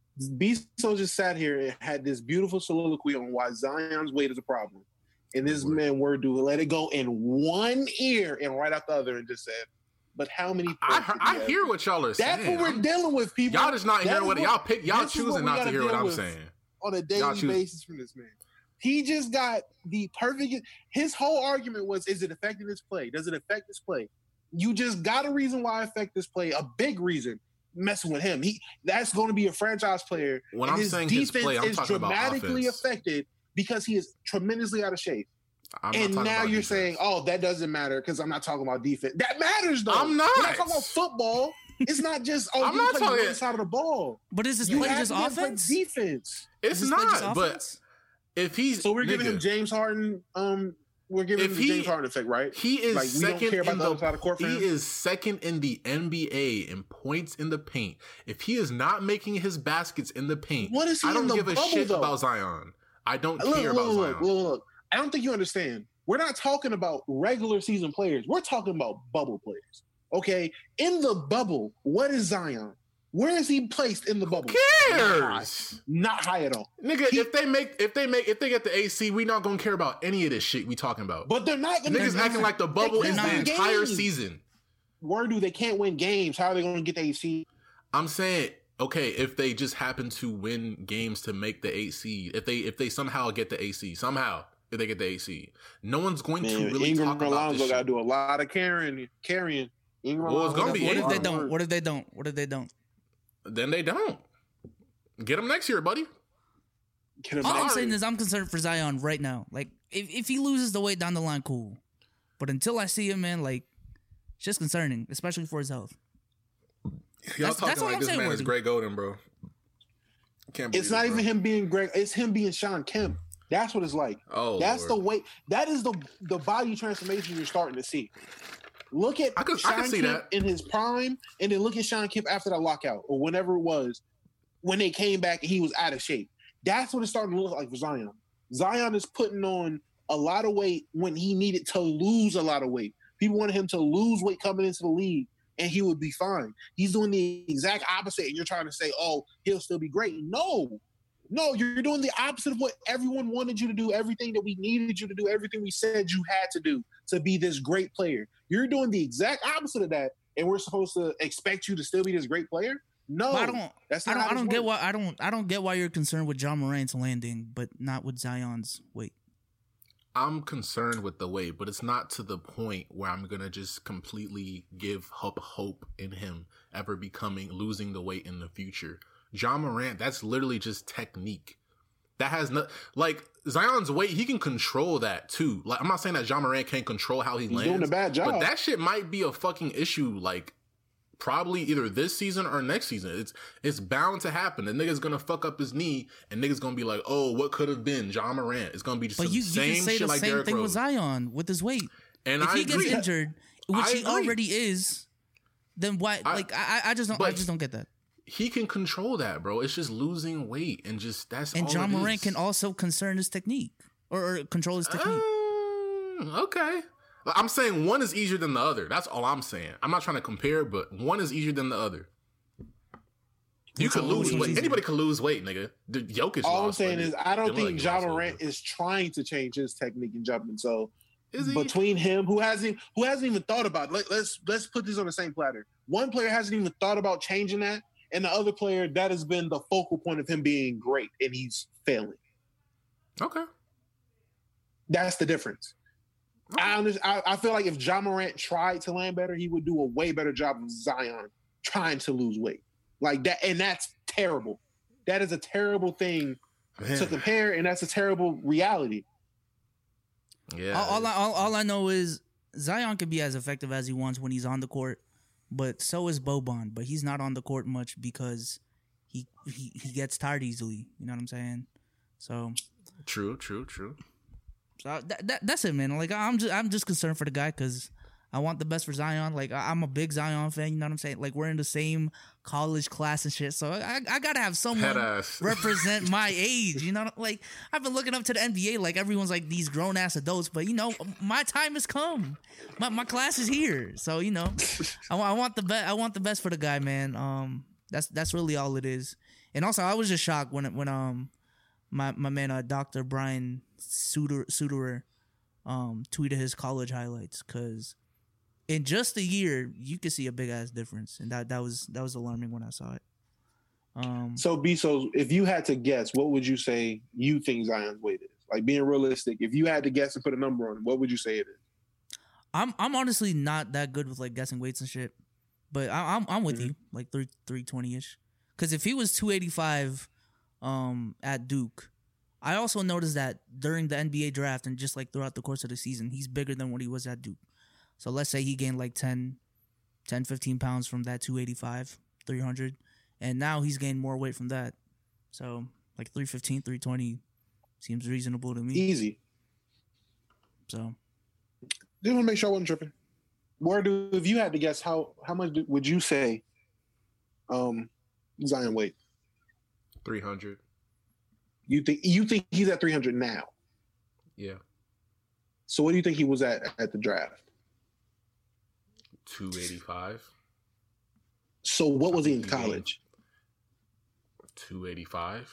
Bezos just sat here and had this beautiful soliloquy on why Zion's weight is a problem. And this Word. man word do let it go in one ear and right out the other and just said, but how many I, I hear what y'all are saying. That's what we're I'm, dealing with, people. Y'all just not hearing what, what y'all pick. Y'all choosing not to hear what I'm saying. On a daily basis from this man. He just got the perfect his whole argument was, is it affecting his play? Does it affect his play? You just got a reason why it affect this play, a big reason. Messing with him. He that's going to be a franchise player. When I'm his saying defense his play, I'm is talking dramatically about offense. affected because he is tremendously out of shape. I'm and now you're defense. saying, "Oh, that doesn't matter because I'm not talking about defense." That matters, though. I'm not. We're not talking about football. It's not just oh, I'm you not play talking one side of the ball. But is this you play just offense? Defense. It's not. But if he's so we're nigga, giving him James Harden. Um, we're giving him the he, James Harden effect, right? He is like, we second don't care about in the, the other side of court for he him. is second in the N B A in points in the paint. If he is not making his baskets in the paint, what is he I don't in the give a bubble, shit though? about Zion. I don't look, care look, about look, Zion. Look, look, I don't think you understand. We're not talking about regular season players. We're talking about bubble players. Okay, in the bubble, what is Zion? Where is he placed in the bubble? Who cares? Not high, Not high at all. Nigga, he, if they make if they make if they get the A C, we not gonna care about any of this shit we talking about. But they're not gonna Niggas acting like the bubble is the entire games. season. Word do they can't win games. How are they gonna get the A C? I'm saying, okay, if they just happen to win games to make the eight seed, if they if they somehow get the A C, somehow if they get the A C, no one's going Man, to really Ingram talk about Alonzo this shit. Gotta do a lot of carrying, carrying. Ingram well, it's gonna be what if they don't? What if they don't? What if they don't? Then they don't. Get him next year, buddy. All I'm year. saying is I'm concerned for Zion right now. Like, if, if he loses the weight down the line, cool. But until I see him, man, like, it's just concerning, especially for his health. Y'all that's, talking that's like I'm this saying, man Worthy. is Greg Oden, bro. Can't it's not it, even him being Greg. It's him being Sean Kemp. That's what it's like. Oh, That's Lord. the way. That is the the body transformation you're starting to see. Look at I could, Sean I could see Kemp that. in his prime, and then look at Sean Kemp after that lockout or whenever it was, when they came back and he was out of shape. That's what it's starting to look like for Zion. Zion is putting on a lot of weight when he needed to lose a lot of weight. People wanted him to lose weight coming into the league, and he would be fine. He's doing the exact opposite, and you're trying to say, oh, he'll still be great. No. No, you're doing the opposite of what everyone wanted you to do, everything that we needed you to do, everything we said you had to do to be this great player. You're doing the exact opposite of that, and we're supposed to expect you to still be this great player? No, but I don't. That's not I don't. I don't get works. why. I don't. I don't get why you're concerned with John Morant's landing, but not with Zion's weight. I'm concerned with the weight, but it's not to the point where I'm gonna just completely give up hope in him ever becoming losing the weight in the future. John Morant, that's literally just technique. That has no like Zion's weight. He can control that too. Like I'm not saying that John Morant can't control how he He's lands, doing a bad job. but that shit might be a fucking issue. Like probably either this season or next season. It's it's bound to happen. The nigga's gonna fuck up his knee, and nigga's gonna be like, "Oh, what could have been John Morant?" It's gonna be just but some you, you same can say shit the like same Derrick thing Rose. with Zion with his weight. And if I he agree. gets injured, which I he agree. already is, then why? I, like I, I just don't. I just don't get that. He can control that, bro. It's just losing weight and just that's and all John it Morant is. can also concern his technique or, or control his technique. Uh, okay. I'm saying one is easier than the other. That's all I'm saying. I'm not trying to compare, but one is easier than the other. You could lose weight. Anybody could lose weight, nigga. The Jokic All I'm lost, saying but is I don't Dylan think John lost Morant over. is trying to change his technique and jumping. So Is he? between him, who hasn't who hasn't even thought about it, let, let's let's put this on the same platter. One player hasn't even thought about changing that, and the other player that has been the focal point of him being great, and he's failing. Okay. That's the difference. Okay. I, under, I I feel like if John Morant tried to land better, he would do a way better job of Zion trying to lose weight like that, and that's terrible. That is a terrible thing Man. to compare, and that's a terrible reality. Yeah. All, all, I, all, all I know is Zion can be as effective as he wants when he's on the court, but so is Boban. But he's not on the court much because he he, he gets tired easily. You know what I'm saying? So True, true, true. So that, that that's it, man. Like I'm just I'm just concerned for the guy because I want the best for Zion. Like I, I'm a big Zion fan. You know what I'm saying? Like we're in the same college class and shit. So I I gotta have someone represent my age. You know, like I've been looking up to the N B A. Like everyone's like these grown ass adults, but you know my time has come. My my class is here. So you know, I, I want the best. I want the best for the guy, man. Um, that's that's really all it is. And also, I was just shocked when when um my my man uh, Doctor Brian Suter Suterer um tweeted his college highlights because in just a year you could see a big ass difference, and that that was that was alarming when I saw it. Um, so Bezos, if you had to guess, what would you say you think Zion's weight is? Like being realistic, if you had to guess and put a number on it, what would you say it is? I'm I'm honestly not that good with like guessing weights and shit, but I, I'm I'm with mm-hmm. you like three three twenty ish. Because if he was two eighty-five um, at Duke, I also noticed that during the N B A draft and just like throughout the course of the season, he's bigger than what he was at Duke. So let's say he gained like ten, ten, fifteen pounds from that two eighty-five, three hundred, and now he's gained more weight from that. So like three fifteen, three twenty seems reasonable to me. Easy. So just want to make sure I wasn't tripping. Where do if you had to guess how how much do, would you say um, Zion weight? three hundred. You think you think he's at three hundred now? Yeah. So what do you think he was at at the draft? two eighty-five. So what was he in college? two eighty-five.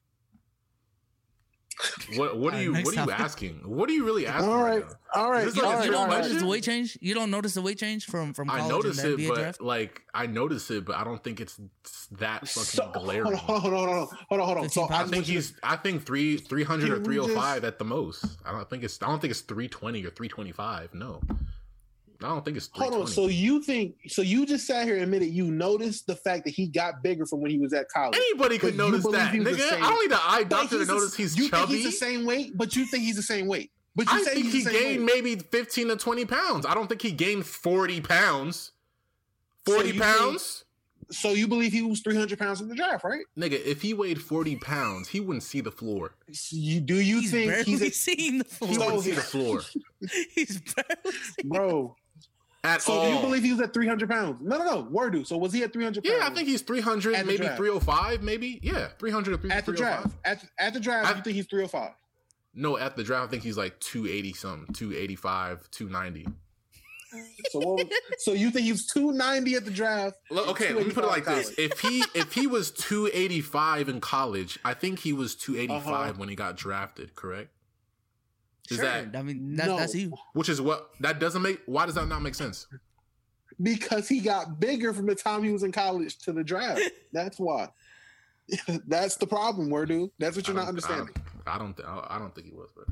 What what are you what are you asking? What are you really asking? All right, right all right. You like don't notice the weight change? You don't notice the weight change from from college I notice and the it, N B A but draft? like I notice it, but I don't think it's that fucking So, glaring. hold on, hold on, hold on, hold on, hold on. So I think he's I think three three hundred or Can we three oh five just- at the most. I don't think it's I don't think it's three twenty or three twenty five. No, I don't think it's three twenty. Hold on. So you think? So you just sat here and admitted you noticed the fact that he got bigger from when he was at college. Anybody could But you notice believe that, he was the nigga. same- I don't need an eye But doctor to he's the- notice he's you chubby. think he's the same weight, but you think he's the same weight. But you I say think he's he the same gained weight. maybe fifteen to twenty pounds. I don't think he gained forty pounds. So Forty you pounds, So you believe he was three hundred pounds in the draft, right? nigga. If he weighed forty pounds, he wouldn't see the floor. So you, do you he's think barely he's a, seeing the floor. He So- wouldn't see the floor He's barely seeing bro? at So all. do you believe he was at three hundred pounds? No, no, no. Word do. So was he at three hundred pounds? Yeah, I think he's three hundred, At the maybe draft. three oh five, maybe. Yeah, three hundred or at the draft. At, at the draft, At- you think he's three hundred five? No, at the draft, I think he's like two eighty something, two eighty-five, two ninety. So what, so you think he's two ninety at the draft? Look, okay, let me put it like this: if he if he was two eighty-five in college, I think he was two eighty-five Uh-huh. when he got drafted. Correct? Is Sure. that I mean, that, No. that's you. which is what that doesn't make? Why does that not make sense? Because he got bigger from the time he was in college to the draft. That's why. That's the problem, word dude. That's what you're I not don't- understanding. I don't. I don't, I don't think he was, but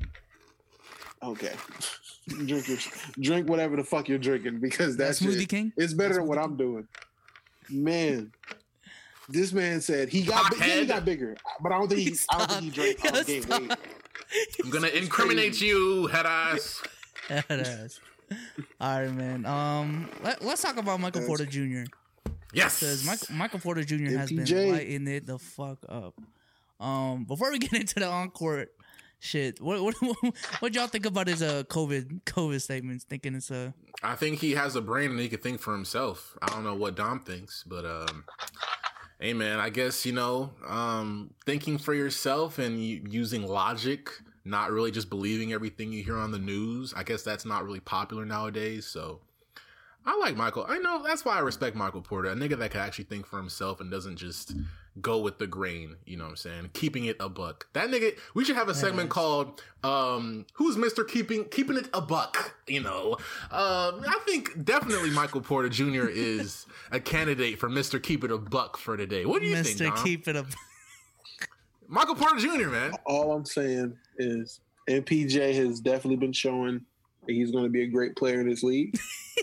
Okay. drink your, drink whatever the fuck you're drinking because That that's Smoothie it. King? It's better That than what Smoothie I'm doing. Man. This man said he got yeah, he Pothead. got bigger, but I don't think he I don't think he drank Yo, um, gained stop. weight. I'm gonna It's incriminate crazy. you, head ass. Badass. All right, man. Um, let, let's talk about Michael That's- Porter Junior Yes, Because Michael, Michael Porter Junior has been M P J. lighting it the fuck up. Um, before we get into the encore shit, what what what y'all think about his uh COVID COVID statements? Thinking it's a I think he has a brain and he can think for himself. I don't know what Dom thinks, but um, hey man, I guess you know, um, thinking for yourself and y- using logic, not really just believing everything you hear on the news. I guess that's not really popular nowadays. So I like Michael. I know that's why I respect Michael Porter, a nigga that can actually think for himself and doesn't just go with the grain. You know what I'm saying? Keeping it a buck. That nigga. We should have a segment Yes. called um, "Who's Mister Keeping Keeping It a Buck?" You know, um, I think definitely Michael Porter Junior is a candidate for Mister Keep It a Buck for today. What do you Mister think, Dom? Keep It Up. Michael Porter Junior, man. All I'm saying is M P J has definitely been showing that he's going to be a great player in this league.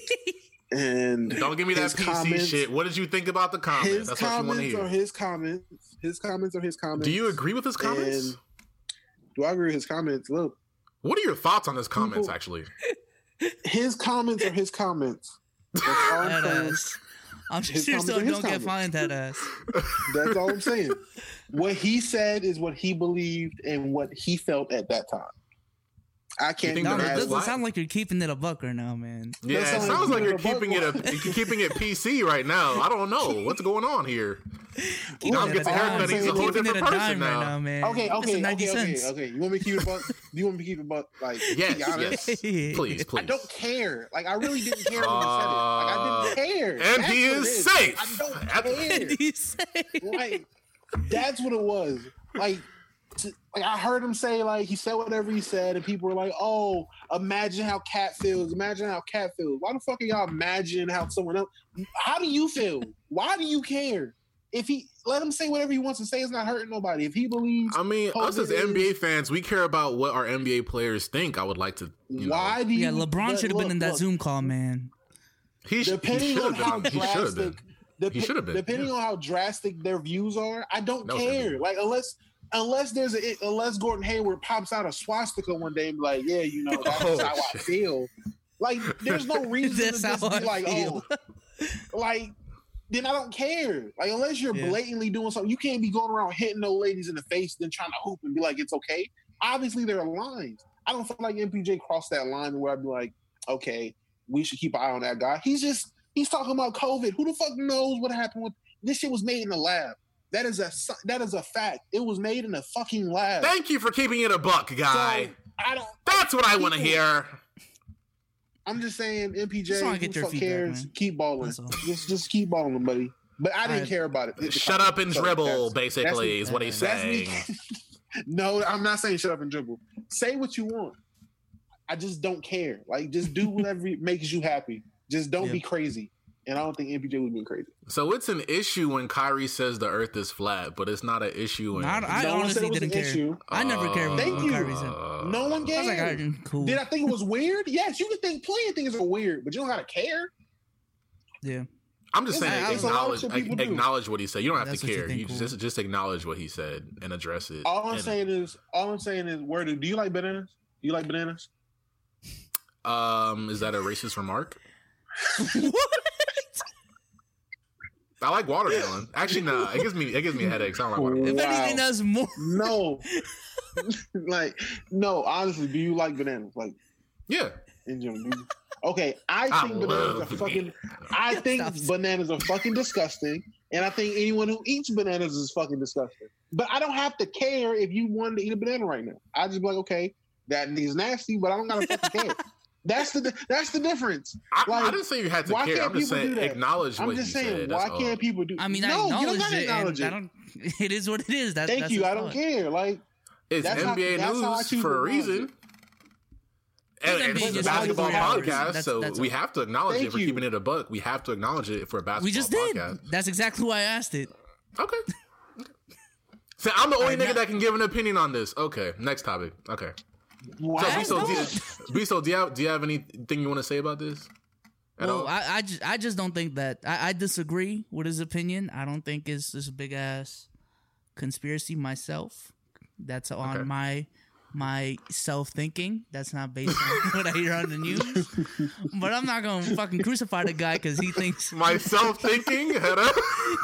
And Don't give me that his P C comments- shit. What did you think about the comments? His That's what you want to comments hear. are his comments. His comments are his comments. Do you agree with his comments? And do I agree with his comments? Look, What are your thoughts on his comments? People- Actually, His comments are his comments. That's all I'm That saying. ass. I'm His sure comments so are his don't get comments. fined that ass. That's all I'm saying. What he said is what he believed and what he felt at that time. I can't think No, even that it that's ask doesn't why- sound like you're keeping it a buck right now, man. yeah, it sounds sounds like like you're a bug keeping it a one. you're keeping it P C right now. I don't know what's going on here. Keeping Dom it gets a a haircut, dime. he's a You're whole keeping it different a person dime right now. now, man. Okay, That's okay, ninety okay, okay, cents. okay. You want me to keep it a buck? Do you want me to keep it a buck? Like, Yes, be honest? yes. Please, please. I don't care. Like, I really didn't care when you said it. Like, I didn't care. And That's he what it is safe. I don't At- care. You say? Like, that's what it was. Like, to, like I heard him say, like, he said whatever he said, and people were like, "Oh, imagine how Cat feels. Imagine how Cat feels." Why the fuck are y'all imagine how someone else? How do you feel? Why do you care? If he let him say whatever he wants to say, it's not hurting nobody. If he believes, I mean, us as COVID N B A is- fans, we care about what our N B A players think. I would like to, you know, why do you? Yeah, LeBron but should have been look, in that look, Zoom call, man. he, sh- he Depending should on have how been. He should have been. drastic, dep- He should have been, Depending yeah. on how drastic their views are, I don't That was care. ridiculous. Like unless unless there's a unless Gordon Hayward pops out a swastika one day and be like, yeah, you know, that's Oh, how I shit. feel. Like, there's no reason That's to just how be I like, feel. oh, like. Then I don't care. Like unless you're Yeah. blatantly doing something, you can't be going around hitting no ladies in the face, then trying to hoop and be like, it's okay. Obviously, there are lines. I don't feel like M P J crossed that line where I'd be like, okay, we should keep an eye on that guy. He's just he's talking about COVID. Who the fuck knows what happened with this shit was made in the lab. That is a su- that is a fact. It was made in a fucking lab. Thank you for keeping it a buck, guy. So, I don't That's what I want to people- hear. I'm just saying M P J, Just wanna who get the your fuck feedback, cares? man. Keep balling. That's all. Just just keep balling, buddy. But I didn't Alright. care about it. The Shut up and so dribble, that's- basically, that's- is what he's That's saying. me. No, I'm not saying shut up and dribble. Say what you want. I just don't care. Like, just do whatever makes you happy. Just don't Yeah. be crazy. And I don't think M P J was being crazy. So it's an issue when Kyrie says the Earth is flat, but it's not an issue when. Not- I no one said honestly it was didn't an care. issue. I never cared when, Thank when you. Kyrie said. Uh, No one I cared. was like, all right, cool. Did I think it was weird? Yes, you can think plenty of things are weird, but you don't gotta care. Yeah. I'm just It's- saying, it's a lot of acknowledge, shit people do. acknowledge what he said. You don't have That's to what you care. think, You cool. just just acknowledge what he said and address it. All I'm And, saying is, all I'm saying is, where do do you like bananas? Do you like bananas? um, is that a racist remark? What? I like watermelon. Actually, no. It gives me it gives me headaches. I don't like watermelon. If Wow. anything, that's more. No, like no. Honestly, do you like bananas? Like Yeah. in general? Do you- Okay, I I think bananas love are fucking. bananas. I think Stop. bananas are fucking disgusting, and I think anyone who eats bananas is fucking disgusting. But I don't have to care if you wanted to eat a banana right now. I just be like, okay, that nigga's nasty, but I don't gotta fucking care. That's the that's the difference. I, I Like, didn't say you had to why care. can't I'm just people saying do that? acknowledge I'm what just he saying, said. why That's all. can't people do? I mean, I no, you don't acknowledge gotta it, acknowledge and it. I don't. It is what it is. That's, Thank that's you. his I don't thought. care. Like It's That's how- N B A that's how I news choose for a to acknowledge reason. it. And, N and B A it's a just basketball acknowledges it. podcast, That's- so that's we all. have to acknowledge Thank it for you. keeping it a buck. We have to acknowledge it for a basketball We just did. podcast. That's exactly why I asked it. Okay. So I'm the only Alright, nigga now- that can give an opinion on this. Okay, next topic. Okay. Why? So, I Biso, do, don't. you, Biso, do you have do you have anything you want to say about this? At Well, all? I, I just I just don't think that I, I disagree with his opinion. I don't think it's this big ass conspiracy myself. That's on Okay. my my self thinking. That's not based on what I hear on the news. But I'm not gonna fucking crucify the guy because he thinks Myself thinking. Head up.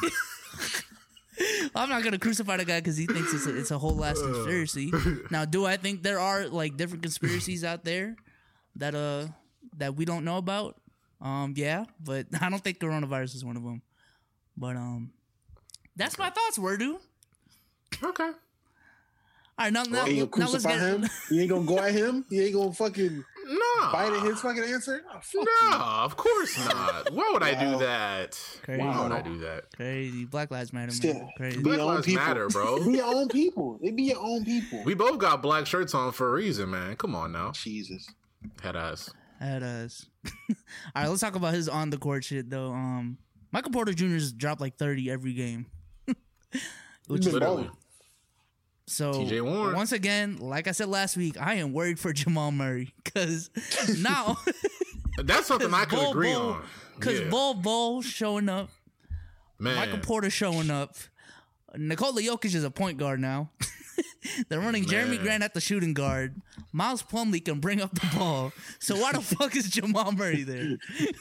I'm not gonna crucify the guy because he thinks it's a, it's a whole ass conspiracy. Now, do I think there are like different conspiracies out there that uh that we don't know about? Um, yeah, but I don't think coronavirus is one of them. But um, that's my thoughts, Wordu. Okay. All right, now now, You ain't gonna now let's crucify get him? You ain't gonna go at him? You ain't gonna fucking No. bite at his fucking answer? Oh, fuck No, of course not. Why would I do Wow. that? Crazy. Why would Wow. I do that? crazy. Black Lives Matter, man. Still. Crazy. Be Black your own Lives people. Matter, bro. It be your own people. It be your own people. We both got black shirts on for a reason, man. Come on now. Jesus. Head ass. At us. All right, let's talk about his on the court shit though. Um, Michael Porter Junior's dropped like thirty every game. Which He's is been Literally. balling. So T J Warren. once again, like I said last week, I am worried for Jamal Murray because now That's something I could Bull, agree Bull, on. because Yeah. Bull Bull showing up, Man. Michael Porter showing up, Nikola Jokic is a point guard now. They're running Man. Jeremy Grant at the shooting guard. Miles Plumlee can bring up the ball. So why the fuck is Jamal Murray there?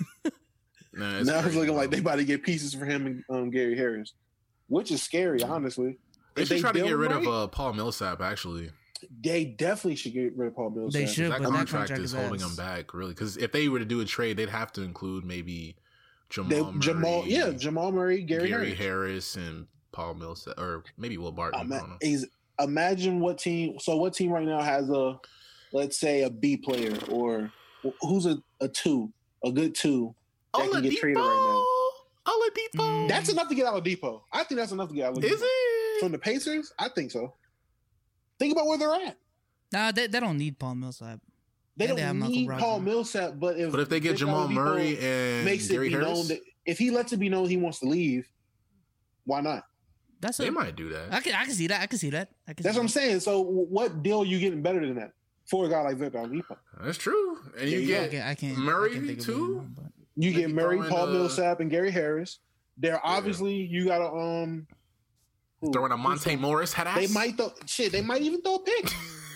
Nah, it's Now it's crazy, looking like bro. they about to get pieces for him and um, Gary Harris, which is scary, honestly. They If should try to build get rid right, of uh, Paul Millsap. Actually, They definitely should get rid of Paul Millsap. They should. that but that contract, contract is is holding ass. him back, really. Because if they were to do a trade, they'd have to include maybe Jamal They, Murray, Jamal, yeah, Jamal Murray, Gary, Gary, Harris. Harris, and Paul Millsap, or maybe Will Barton. I Ima- don't know. is- imagine what team. So what team right now has a, let's say a B player or who's a, a two, a good two that can get traded right Oladipo. Mm. now. That's enough to get Oladipo. I think that's enough to get Oladipo. Is it? From the Pacers? I think so. Think about where they're at. Nah, they, they don't need Paul Millsap. They And they have don't Malcolm need Brogdon. Paul Millsap, but if But if they get Vic Jamal Oladipo Murray and makes Gary it be Harris, known that if he lets it be known he wants to leave, why not? That's they a, might do that. I can I can see that. I can see that. I can That's see what I'm that. saying. So what deal are you getting better than that for a guy like Victor Oladipo? That's true. And you Yeah, I get can't, I can't, Murray I can't think of too? anyone, but- You Maybe get Murray, throw in, Paul uh, Millsap, and Gary Harris. They're obviously you got to um who- throwing a who's Monte that? Morris head ass. They might throw shit. They might even throw a pick.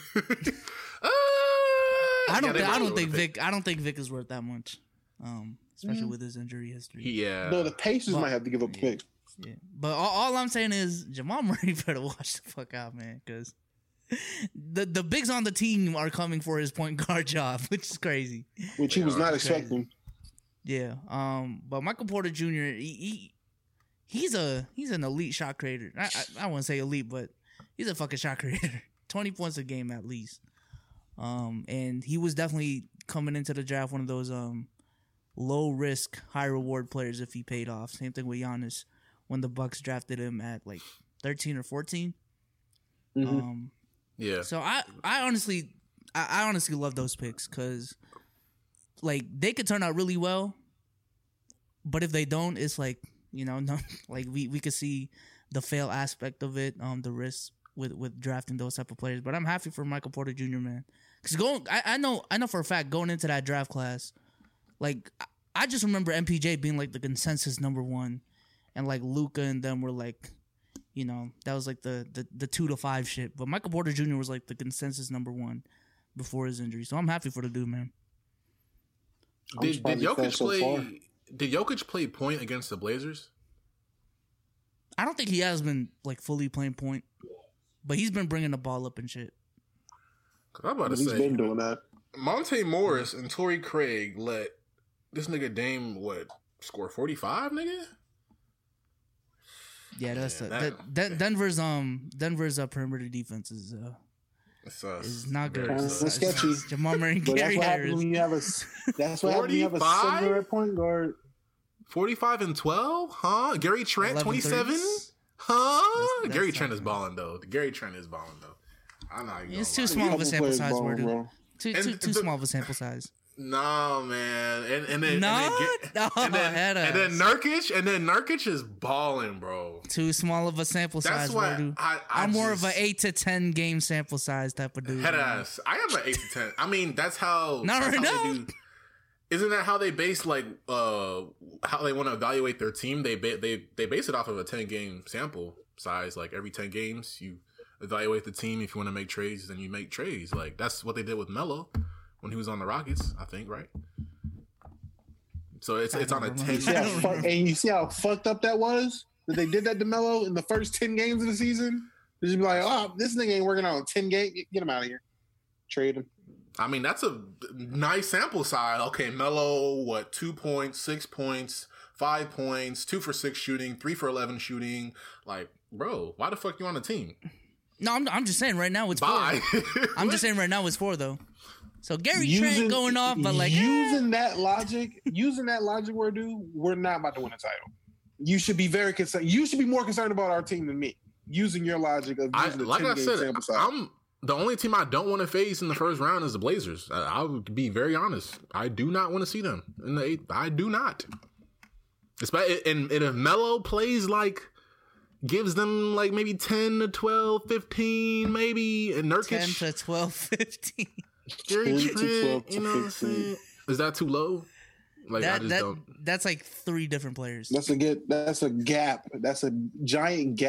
Uh, I don't. yeah, they think, I might don't do think it. Vic. I don't think Vic is worth that much, um, especially Mm. with his injury history. Yeah. No, the Pacers Well, might have to give up a yeah. pick. Yeah, but all, all I'm saying is Jamal Murray better watch the fuck out, man, because the the bigs on the team are coming for his point guard job, which is crazy. Which he was Yeah, not it's expecting. Yeah. Um. But Michael Porter Junior He, he he's a he's an elite shot creator. I I, I wouldn't say elite, but he's a fucking shot creator. Twenty points a game at least. Um. And he was definitely coming into the draft one of those um low risk, high reward players if he paid off. Same thing with Giannis when the Bucks drafted him at like thirteen or fourteen. Mhm. Um. yeah. So I, I honestly, I, I honestly love those picks because, like, they could turn out really well, but if they don't, it's like you know, no, like we, we could see the fail aspect of it, um, the risk with, with drafting those type of players. But I'm happy for Michael Porter Junior Man, because going, I, I know, I know for a fact going into that draft class, like I, I just remember M P J being like the consensus number one, and like Luka and them were like. You know, that was like the, the, the two to five shit. But Michael Porter Junior was like the consensus number one before his injury. So I'm happy for the dude, man. I'm Did, did surprised he fell Jokic so play? far. Did Jokic play point against the Blazers? I don't think he has been like fully playing point, but he's been bringing the ball up and shit. Cause I'm about to He's say been doing that. Monte Morris and Torrey Craig let this nigga Dame what score forty-five, nigga? Yeah, that's Man, the, that- that, Den- Denver's um Denver's uh, perimeter defense is uh It's us. is not good. Very Uh, sus. it's sketchy. Jamal Murray and But that's Gary what happens Harris. when you have a. That's what happens when you have a forty-five? center at point guard. forty-five and twelve, huh? Gary Trent, eleven twenty-seven, threes. huh? That's- Gary that's Trent not is bad. balling though. Gary Trent is balling though. I'm not. Even It's gonna too lie. small of a Couple sample players size, balling, word. bro. Too And too, too the- small of a sample size. No, man, and and then No, and then, get- no, and then, head and then ass. Nurkic, and then Nurkic is balling, bro. Too small of a sample That's size, why word. I, I I'm more just- of an eight to ten game sample size type of dude. head man. ass. I am an eight to ten. I mean, that's how. Not that's right how they now. do. Isn't that how they base like uh how they want to evaluate their team? They ba- they they base it off of a ten game sample size. Like every ten games, you evaluate the team. If you want to make trades, then you make trades. Like that's what they did with Melo when he was on the Rockets. I think right. So it's I it's on a don't ten. You see how I fuck, and you see how fucked up that was that they did that to Melo in the first ten games of the season. They just be like, oh, this nigga ain't working out in ten games. Get him out of here. Trade him. I mean, that's a nice sample size. Okay, Melo, what, two points, six points, five points, two for six shooting, three for eleven shooting. Like, bro, why the fuck you on the team? No, I'm, I'm just saying right now it's Bye. four. I'm just saying right now it's four though. So Gary Using- Trent going off, but like eh. using that logic, using that logic, word, dude, we're not about to win a title. You should be very concerned. You should be more concerned about our team than me. Using your logic of I, using the like ten I game said, sample size. I'm the only team I don't want to face in the first round is the Blazers. I, I would be very honest. I do not want to see them in the eighth. I do not. Especially, and, and if Melo plays like, gives them like maybe ten to twelve, fifteen, maybe, and ten Nurkic, to twelve, fifteen. Gary ten to Trent, twelve to you know what I'm fifteen. saying? Is that too low? Like I That just that don't. that's like three different players. That's a get. That's a gap. That's a giant gap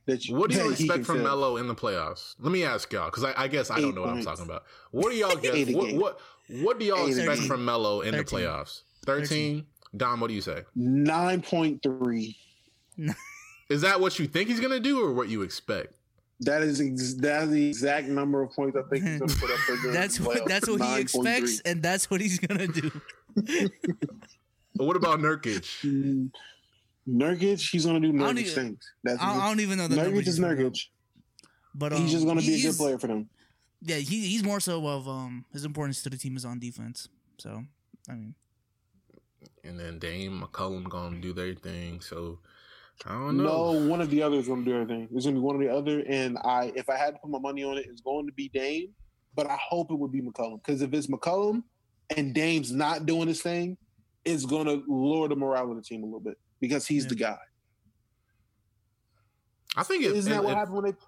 that you, What do you that he expect can from fill. Melo in the playoffs? Let me ask y'all, because I, I guess I don't Eight know what I'm points. talking about. What do y'all Eight get? a What, game. what what do y'all Eight a expect game. from Melo in the thirteen. playoffs? Thirteen. Dom, what do you say? Nine point three. Is that what you think he's gonna do, or what you expect? That is ex- that's the exact number of points I think he's going to put up per game. That's what that's what he expects, and that's what he's gonna do. But what about Nurkic? Mm, Nurkic, he's going to do I don't Nurkic even- things. That's I, I don't even know the numbers Nurkic is he's putting up. Nurkic. But um, He's just going to be a he's- good player for them. Yeah, he, he's more so of um his importance to the team is on defense. So I mean, And then Dame, McCollum gonna do their thing. So I don't know. No, one of the others going to do everything. It's going to be one of the other, and I, if I had to put my money on it, it's going to be Dame. But I hope it would be McCollum, because if it's McCollum and Dame's not doing his thing, it's going to lower the morale of the team a little bit because he's Yeah. the guy. I think if, Isn't that if- what if- happened when they?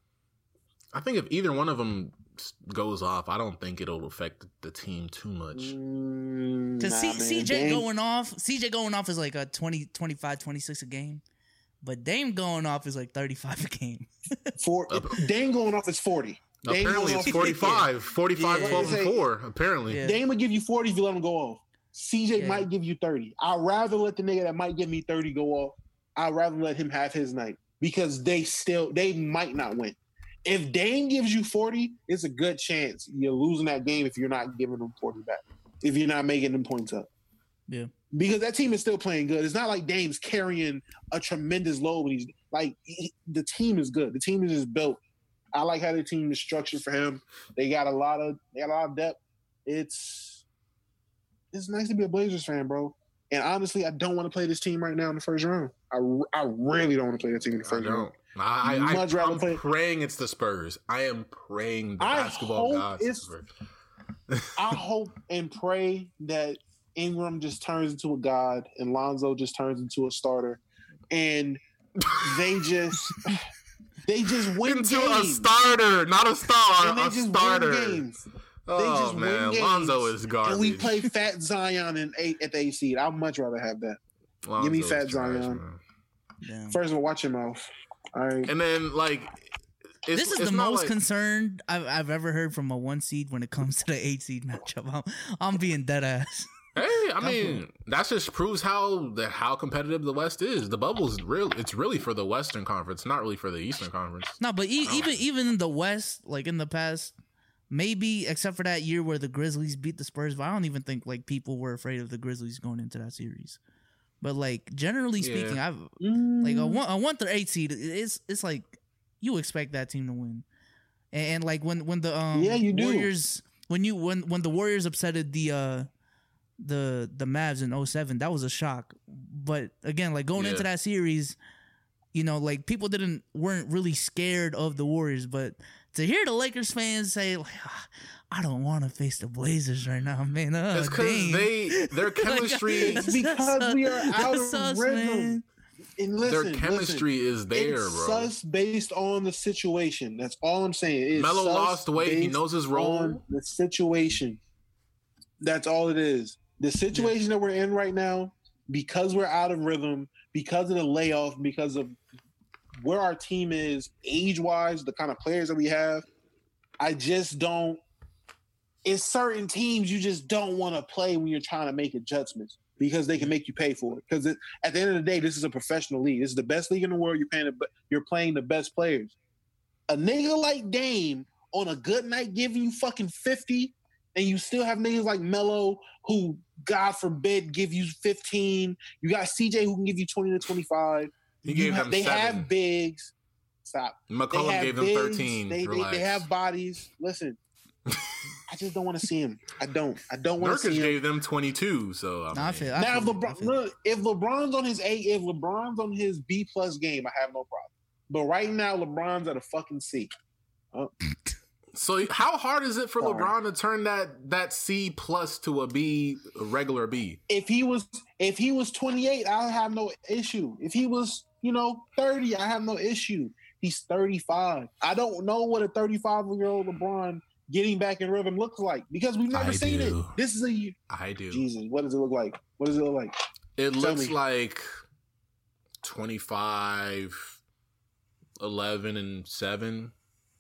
I think if either one of them goes off, I don't think it'll affect the team too much. Mm, because nah, man. C J Dame- going off, C J going off is like a twenty, twenty-five, twenty-six a game, but Dame going off is like thirty-five a game. For Dame going off is forty. Dame Apparently going it's off- forty-five. forty-five, Yeah. twelve, and four, apparently. Yeah. Dame will give you forty if you let him go off. C J Yeah. might give you thirty. I'd rather let the nigga that might give me thirty go off. I'd rather let him have his night because they still they might not win. If Dame gives you forty, it's a good chance you're losing that game if you're not giving them forty back. If you're not making them points up. Yeah. Because that team is still playing good. It's not like Dame's carrying a tremendous load when he's like he, the team is good. The team is just built. I like how the team is structured for him. They got a lot of they got a lot of depth. It's it's nice to be a Blazers fan, bro. And honestly, I don't want to play this team right now in the first round. I, I really don't want to play that team in the I first round. don't. I, I, Much I, rather I'm play- praying it's the Spurs. I am praying the I basketball hope gods. it's- I hope and pray that Ingram just turns into a god and Lonzo just turns into a starter, and they just they just win into games. a starter, not a star, and they a just starter. win games. Oh just win man, games, Lonzo is garbage. And we play Fat Zion in eight at the eight seed. I'd much rather have that. Lonzo give me is Fat trash, Zion. man. Damn. First of all, watch your mouth. All right. And then like, it's, This is it's the not most like, concerned I've, I've ever heard from a one seed when it comes to the eight seed matchup. I'm, I'm being dead ass. Hey, I mean, that just proves how the how competitive the West is. The bubble's real. It's really for the Western Conference, not really for the Eastern Conference. No, but e- even even in the West, like in the past, maybe except for that year where the Grizzlies beat the Spurs, but I don't even think like people were afraid of the Grizzlies going into that series. But like generally Yeah. speaking, I've Mm. like a one a one through eight seed. It's it's like you expect that team to win, and, and like when when the um Yeah, you do. Warriors when you when when the Warriors upsetted the uh the the Mavs in oh seven, that was a shock. But again, like going Yeah. into that series, you know, like people didn't weren't really scared of the Warriors, but to hear the Lakers fans say like, "Ah, I don't want to face the Blazers right now, man. Uh, It's because dang." they their chemistry, It's because we are out That's of sus, rhythm. man. And listen, their chemistry is there, it's bro. sus based on the situation. That's all I'm saying. It's Melo sus lost weight. He based knows his role. on the situation. That's all it is. The situation that we're in right now, because we're out of rhythm, because of the layoff, because of where our team is age wise, the kind of players that we have, I just don't. It's certain teams you just don't want to play when you're trying to make adjustments because they can make you pay for it. Because at the end of the day, this is a professional league. This is the best league in the world. You're paying. The, you're playing the best players. A nigga like Dame on a good night giving you fucking fifty, and you still have niggas like Melo who, God forbid, give you fifteen. You got C J who can give you twenty to twenty-five. He You gave have- them they seven. have bigs. Stop. They McCollum have gave them bigs. thirteen. They, they, Relax. they have bodies. Listen, I just don't want to see him. I don't. I don't want to Nurkic see him. gave them twenty-two. So I Nah, I mean, feel, I Now, if feel it, I LeBron, feel it. look, if LeBron's on his A, if LeBron's on his B plus game, I have no problem. But right now, LeBron's at a fucking C. so how hard is it for Sorry. LeBron to turn that that C plus to a B, a regular B? If he was, if he was twenty-eight, I have no issue. If he was, you know, thirty, I have no issue. He's thirty-five. I don't know what a thirty-five-year-old LeBron getting back in rhythm looks like because we've never I seen do. it. This is a I do. Jesus. What does it look like? What does it look like? It Tell looks me. like twenty-five, eleven and seven.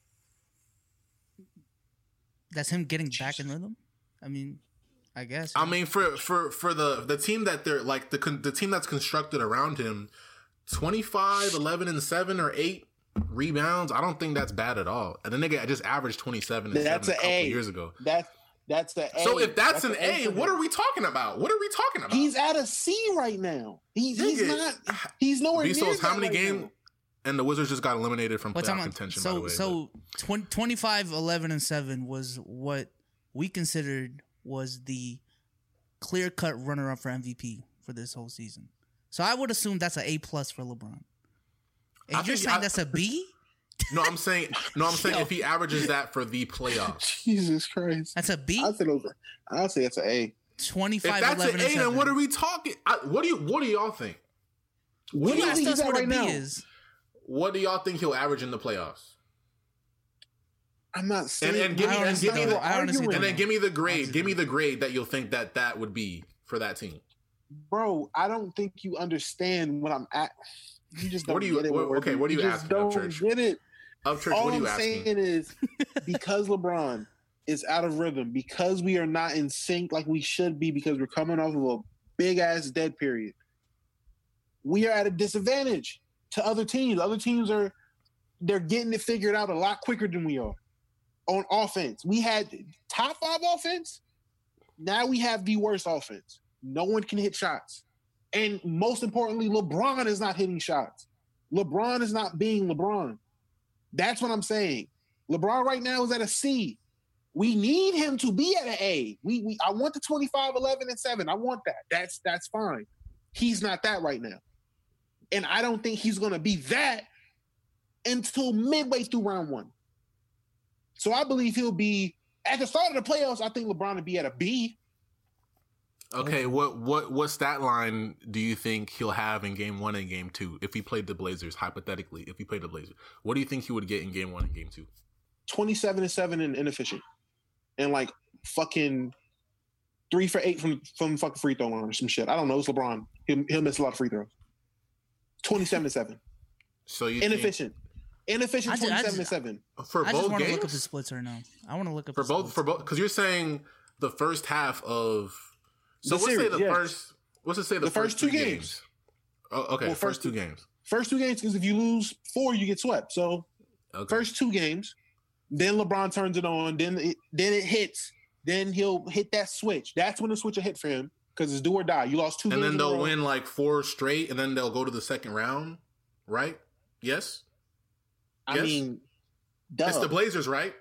That's him getting back in rhythm. I mean, I guess. I mean, for for for the the team that they're like the the team that's constructed around him, twenty-five, eleven and seven or eight rebounds. I don't think that's bad at all. And the nigga just averaged twenty-seven and That's seven a an couple A. years ago. That's that's the A. So if that's, an an A, what for are we talking about? What are we talking about? He's at a C right now. He's he's Nigga, not. He's nowhere near Vsauce, how that many right games? now. And the Wizards just got eliminated from What's playoff on- contention. so by the way, so twenty, twenty-five, eleven, and seven was what we considered was the clear cut runner up for M V P for this whole season. So I would assume that's an A plus for LeBron. And I you're think saying I- that's a B? no, I'm saying no, I'm saying Yo. if he averages that for the playoffs. Jesus Christ. That's a B? I said it was. a- I'll say it's an A. twenty-five, If that's eleven, an and A, seven. then what are we talking? I, what do you What do y'all think? What do You you asked think us he's at what a right B now? is. What do y'all think he'll average in the playoffs? I'm not saying. and give me- I and honestly give me don't the- know. I honestly And don't then know. give me the grade. Honestly Give me don't the know. grade that you'll think that that would be for that team. Bro, I don't think you understand what I'm at. You just don't What do you- get it. what- Ward. okay, what are you just asking, don't Upchurch? get it. Upchurch, All what are you I'm asking? saying is because LeBron is out of rhythm, because we are not in sync like we should be, because we're coming off of a big ass dead period, we are at a disadvantage to other teams. Other teams are they're getting it figured out a lot quicker than we are on offense. We had top five offense. Now we have the worst offense. No one can hit shots. And most importantly, LeBron is not hitting shots. LeBron is not being LeBron. That's what I'm saying. LeBron right now is at a C. We need him to be at an A. We, we I want the twenty-five, eleven, and seven. I want that. That's that's fine. He's not that right now. And I don't think he's going to be that until midway through round one. So I believe he'll be at the start of the playoffs. I think LeBron will be at a B. Okay, what what what stat line do you think he'll have in game one and game two if he played the Blazers? Hypothetically, if he played the Blazers, what do you think he would get in game one and game two? twenty-seven and seven and inefficient. And like fucking three for eight from, from fucking free throw line or some shit. I don't know. It's LeBron. He'll, he'll miss a lot of free throws. twenty-seven and seven. So you Inefficient. Inefficient I ju- I twenty-seven just- and seven. think for I just both want to look up the games splits right now. I want to look up for the both splits. for both because you're saying the first half of so The let's say series, the yes. first let's just say the, The first two three games. Oh, okay, Well, first, first two two- games. First two games, because if you lose four, you get swept. So Okay. first two games, then LeBron turns it on, then it, then it hits, then he'll hit that switch. That's when the switch will hit for him because it's do or die. You lost two and games then in a they'll row. win like four straight, and then they'll go to the second round, right? Yes, I Yes. mean, duh. it's the Blazers, right?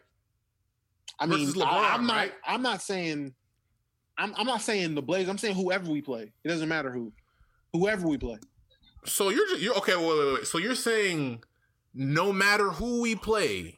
I mean, versus LeBron, I, am not. right? I'm not saying. I'm, I'm not saying the Blazers. I'm saying whoever we play. It doesn't matter who. Whoever we play. So you're just, you're okay. Wait, wait, wait. So you're saying no matter who we play,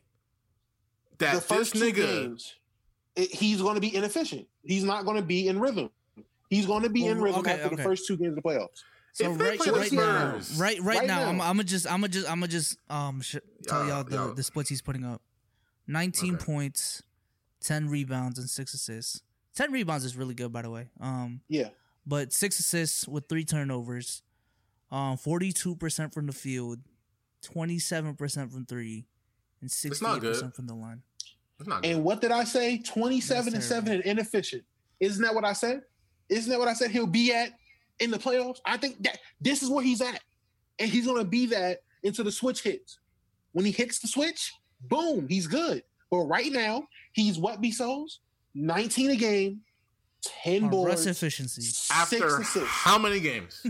The that this first two nigga. games, it, he's going to be inefficient. He's not going to be in rhythm. He's going to be in Well, rhythm okay, after the okay. first two games of the playoffs. So If they right, play the right now, Spurs, right, right, right now, now. I'm, I'm gonna just, I'm gonna just, I'm gonna just, um, sh- tell Yeah, y'all the, yeah. the splits he's putting up: nineteen Okay. points, ten rebounds, and six assists. Ten rebounds is really good, by the way. Um, Yeah. but six assists with three turnovers. Um, forty-two percent from the field, twenty-seven percent from three, and not sixty-eight good. percent from the line. It's not good. And what did I say? twenty-seven and That's seven terrible. and inefficient. Isn't that what I said? Isn't that what I said he'll be at in the playoffs? I think that this is where he's at. And he's going to be that until the switch hits. When he hits the switch, boom, he's good. But right now, he's what, B-Souls? nineteen a game, ten On boards, rush efficiency, six After assists. how many games?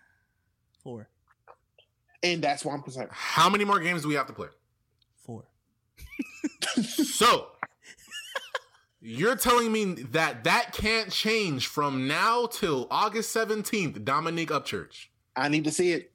four, And that's why I'm concerned. How many more games do we have to play? four. So you're telling me that that can't change from now till August seventeenth, Dominique Upchurch. I need to see it.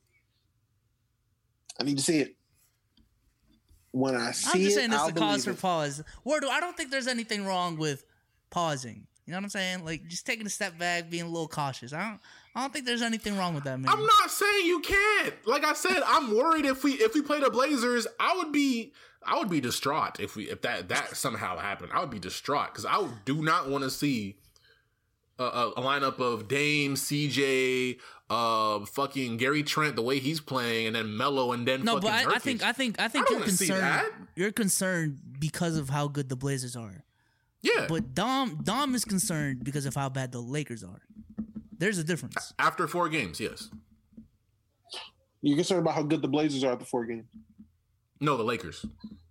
I need to see it. When I see I'm just it, saying this I'll is a cause believe for it. pause. Word, I don't think there's anything wrong with pausing. You know what I'm saying? Like just taking a step back, being a little cautious. I don't. I don't think there's anything wrong with that, man. I'm not saying you can't. Like I said, I'm worried if we if we play the Blazers, I would be I would be distraught if we if that that somehow happened. I would be distraught because I do not want to see a, a, a lineup of Dame, C J, uh, fucking Gary Trent, the way he's playing, and then Melo, and then no, fucking but I, Nurkic. I think I think I think I you're don't wanna see concerned. that. You're concerned because of how good the Blazers are. Yeah, But Dom Dom is concerned because of how bad the Lakers are. There's a difference. after four games, yes. You're concerned about how good the Blazers are at the four games. No, the Lakers.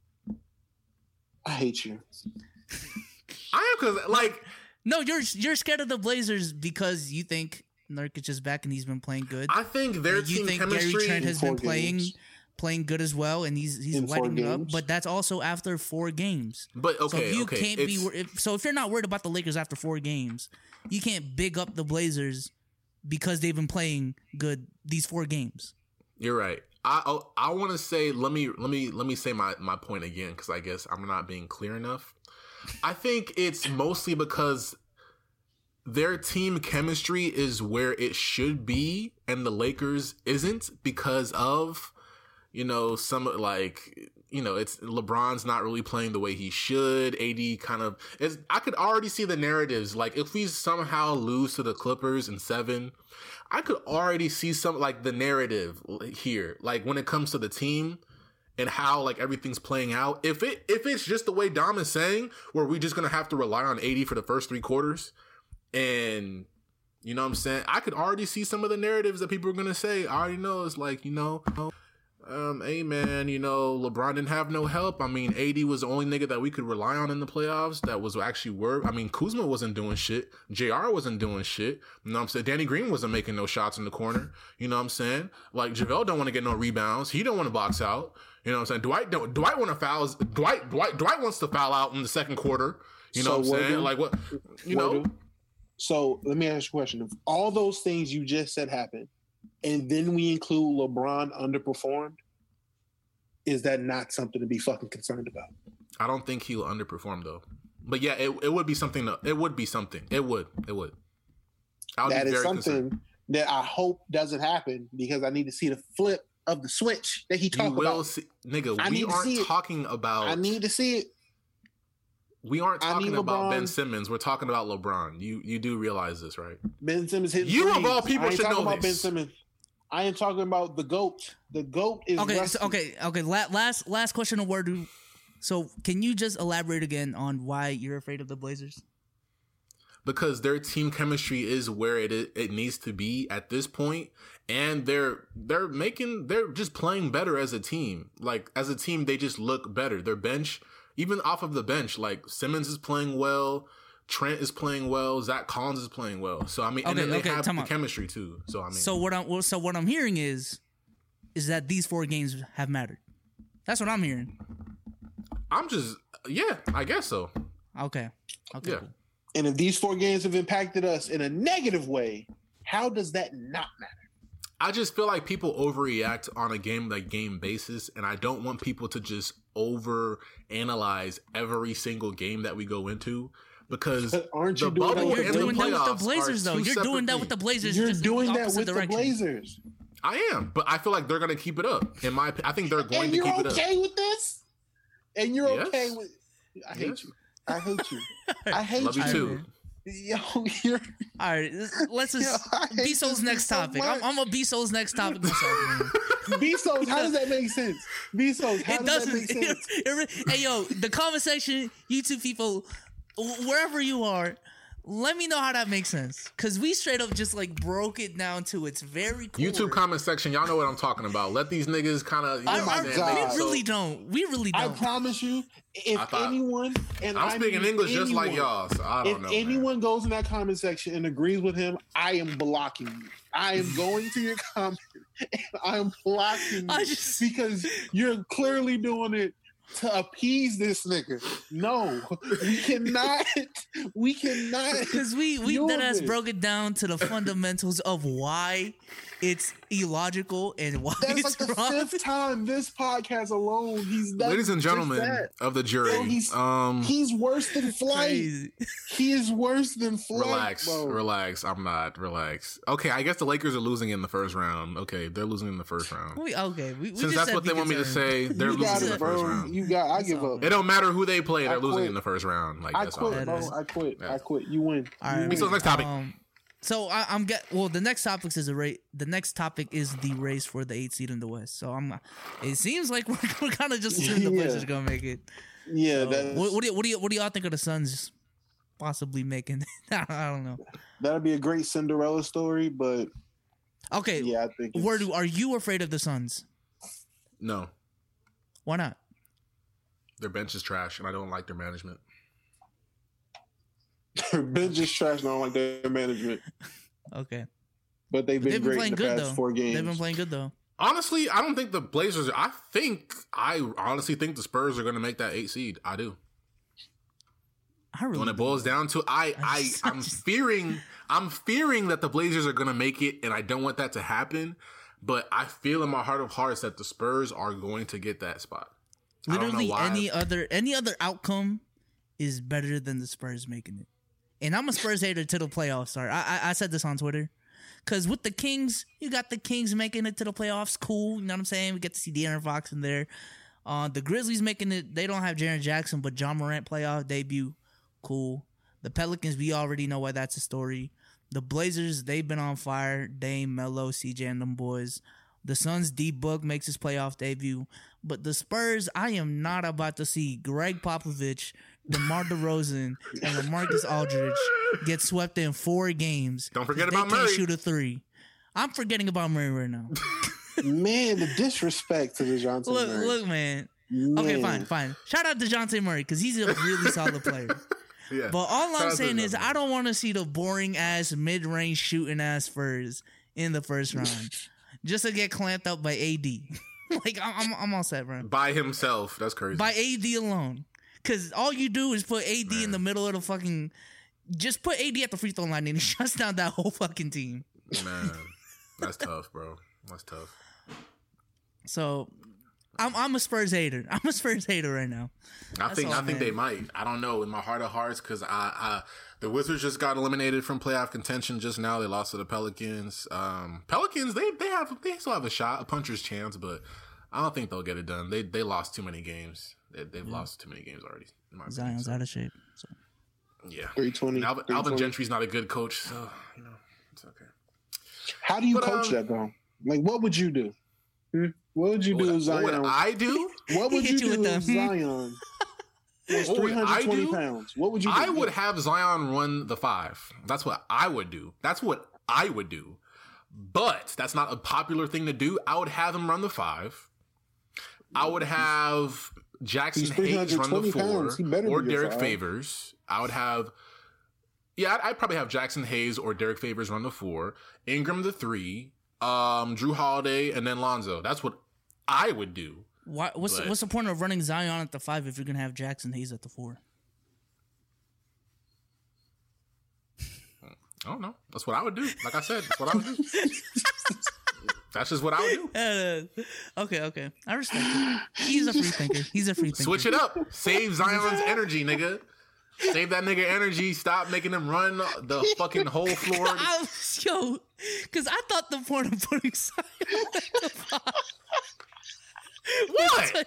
I hate you. I am because like No, you're you're scared of the Blazers because you think Nurkic is back and he's been playing good. I think their And you team think chemistry. Gary Trent has four been playing games. playing good as well, and he's he's In four lighting it up. games. But that's also after four games. but okay, so if you okay. can't it's- be wor- if, so if you're not worried about the Lakers after four games, you can't big up the Blazers because they've been playing good these four games. You're right. I oh, I want to say let me let me let me say my my point again because I guess I'm not being clear enough. I think it's mostly because their team chemistry is where it should be, and the Lakers isn't because of you know some like you know it's LeBron's not really playing the way he should. A D kind of is. I could already see the narratives like if we somehow lose to the Clippers in seven. I could already see some like the narrative here, like when it comes to the team and how like everything's playing out. If it if it's just the way Dom is saying, where we just gonna have to rely on A D for the first three quarters, and you know what I'm saying, I could already see some of the narratives that people are gonna say. I already know it's like you know, um, hey man, you know LeBron didn't have no help. I mean, A D was the only nigga that we could rely on in the playoffs that was actually work. I mean, Kuzma wasn't doing shit. J R wasn't doing shit. You know what I'm saying? Danny Green wasn't making no shots in the corner. You know what I'm saying? Like JaVale don't want to get no rebounds. He don't want to box out. You know what I'm saying? Dwight don't. Dwight want to foul. Dwight Dwight Dwight wants to foul out in the second quarter. You know So what I'm what saying? do- Like what? You what know? do- So let me ask you a question. If all those things you just said happened, and then we include LeBron underperformed, is that not something to be fucking concerned about? I don't think he'll underperform though. But yeah, it it would be something. To, it would be something. It would. It would. I would That be is very something concerned. that I hope doesn't happen because I need to see the flip of the switch that he You talked will about. see, nigga. I We need to see aren't it. talking about. I need to see it. we aren't I talking need about Ben LeBron. Simmons. We're talking about LeBron. You you do realize this, right? Ben Simmons hitting You of threes. all people I ain't should talking know about Ben this. Simmons. I am talking about the GOAT. The GOAT is Okay, rusty. so, okay, okay. La- last last question on where do. So can you just elaborate again on why you're afraid of the Blazers? Because their team chemistry is where it it needs to be at this point, and they're they're making they're just playing better as a team. Like as a team, they just look better. Their bench, even off of the bench, like Simmons is playing well, Trent is playing well, Zach Collins is playing well. So I mean, and Okay, then they okay, have time the out. chemistry too. So I mean, So what I'm well, so what I'm hearing is, is that these four games have mattered. That's what I'm hearing. I'm just yeah, I guess so. Okay. Okay. Yeah. Cool. And if these four games have impacted us in a negative way, how does that not matter? I just feel like people overreact on a game like game basis, and I don't want people to just over analyze every single game that we go into because But aren't the you doing that bubble with You're and the the doing that with playoffs the Blazers, are though. two You're separate doing that with the things. Blazers. You're just doing in the that opposite with direction. the Blazers. I am, but I feel like they're going to keep it up. In my, I think they're going And to you're keep it okay up. with this? And you're Yes. okay with I hate Yes. you. I hate you. I hate Love you you. too. Yo, you're All right, let's just Yo, I hate Bezos this next so topic. I'm, much. I'm a Bezos next topic myself, man. Bezos, how does that make sense? Bezos, how It does that doesn't. make sense? It, it, re- hey yo, the comment section, YouTube people, wh- wherever you are, let me know how that makes sense. Cause we straight up just like broke it down to its very core. YouTube comment section, y'all know what I'm talking about. Let these niggas kind of. I, Oh my I- God. we really don't. We really I don't. promise you, if I thought- anyone and I'm I speaking mean English just like anyone, y'all, so I don't If know. man. anyone goes in that comment section and agrees with him, I am blocking you. I am going to your comment and I am blocking you I just- because you're clearly doing it to appease this nigga. No, we cannot. We cannot. Because we we Fuel that has this. broke it down to the fundamentals of why it's illogical and why That's it's like the wrong. fifth time this podcast alone. He's done Ladies and just gentlemen that. of the jury, Yo, he's- um, He's worse than Flight. Crazy. He is worse than Flight. relax, bro. relax. I'm not relax. Okay, I guess the Lakers are losing in the first round. Okay, they're losing in the first round. We, okay, we, we Since just that's said what be they want me to concerned. say, they're You losing got in it, the first bro. round. You got. I That's give all up. It don't matter who they play; I they're losing quit. in the first round. Like I that's all. quit, it bro. is. I quit. Yeah. I quit. You win. All You right. win. So next topic. Um, so I, I'm get well. The next topic is a race. The next topic is the race for the eighth seed in the West. So I'm. It seems like we're, we're kind of just assuming the Yeah. Blazers gonna make it. Yeah, So, that's, what, what do you, what do you what do y'all think of the Suns possibly making? I don't know. that'd be a great Cinderella story, but Okay. yeah, I think. It's, Where do are you afraid of the Suns? No, Why not? their bench is trash, and I don't like their management. their bench is trash. I don't like their management, Okay. but they've been, They've been great playing in the good past though. four games. They've been playing good though. Honestly, I don't think the Blazers. I think I honestly think the Spurs are going to make that eight seed. I do. I really When it boils down to, I, I I, just- I I'm just- fearing, I'm fearing that the Blazers are going to make it, and I don't want that to happen. But I feel in my heart of hearts that the Spurs are going to get that spot. I don't know literally why. any other any other outcome is better than the Spurs making it. And I'm a Spurs hater to the playoffs. Sorry, I, I I said this on Twitter. Cause with the Kings, you got the Kings making it to the playoffs. Cool, you know what I'm saying? We get to see De'Aaron Fox in there. Uh, the Grizzlies making it. They don't have Jaren Jackson, but John Morant playoff debut. Cool. The Pelicans, we already know why that's a story. The Blazers, they've been on fire. Dame, Melo, C J, and them boys. The Suns, D-Book makes his playoff debut. But the Spurs, I am not about to see Greg Popovich, DeMar DeRozan, and LaMarcus Aldridge get swept in four games. Don't forget 'cause they about can't Murray. shoot a three. I'm forgetting about Murray right now. Man, the disrespect to the Johnson. Look, Murray. look, man. Man. Okay, fine, fine. Shout out to DeJounte Murray because he's a really solid player. Yeah. But all Shout I'm out to saying is, them. I don't want to see the boring ass mid range shooting ass Spurs in the first round just to get clamped up by A D. Like I'm, I'm, I'm all set, bro. by himself. That's crazy. By A D alone, because all you do is put A D in Man. the middle of the fucking. Just put A D at the free throw line and he shuts down that whole fucking team. Man, that's tough, bro. That's tough. So, I'm I'm a Spurs hater. I'm a Spurs hater right now. I That's think all, I think man. they might. I don't know. In my heart of hearts, because I, I the Wizards just got eliminated from playoff contention just now. They lost to the Pelicans. Um, Pelicans they they have they still have a shot, a puncher's chance, but I don't think they'll get it done. They they lost too many games. They, they've Yeah. lost too many games already. in my opinion, Zion's so, out of shape. So. yeah. three twenty. And Alvin, three Alvin twenty. Gentry's not a good coach, so you know it's okay. How do you But, coach um, that though? Like, what would you do? Hmm? What would you What do would, if Zion? what would I do? What would He you hit you do with if the, hmm? Zion was What would three I hundred twenty do? pounds? What would you do? I would have Zion run the five. That's what I would do. That's what I would do. But that's not a popular thing to do. I would have him run the five. I would have Jackson He's Hayes run the three hundred twenty four, pounds. He better or be your Derek five. Favors. I would have, yeah, I'd, I'd probably have Jackson Hayes or Derek Favors run the four, Ingram the three, um, Drew Holiday, and then Lonzo. That's what I would do. Why, what's But- what's the point of running Zion at the five if you're gonna have Jackson Hayes at the four? I don't know. That's what I would do. Like I said, that's what I would do. That's just what I would do. Uh, okay, okay, I respect it. He's a free thinker. He's a free thinker. Switch it up. Save Zion's energy, nigga. Save that nigga energy. Stop making him run the fucking whole floor. I was, yo, because I thought the point of putting Zion at the five. What?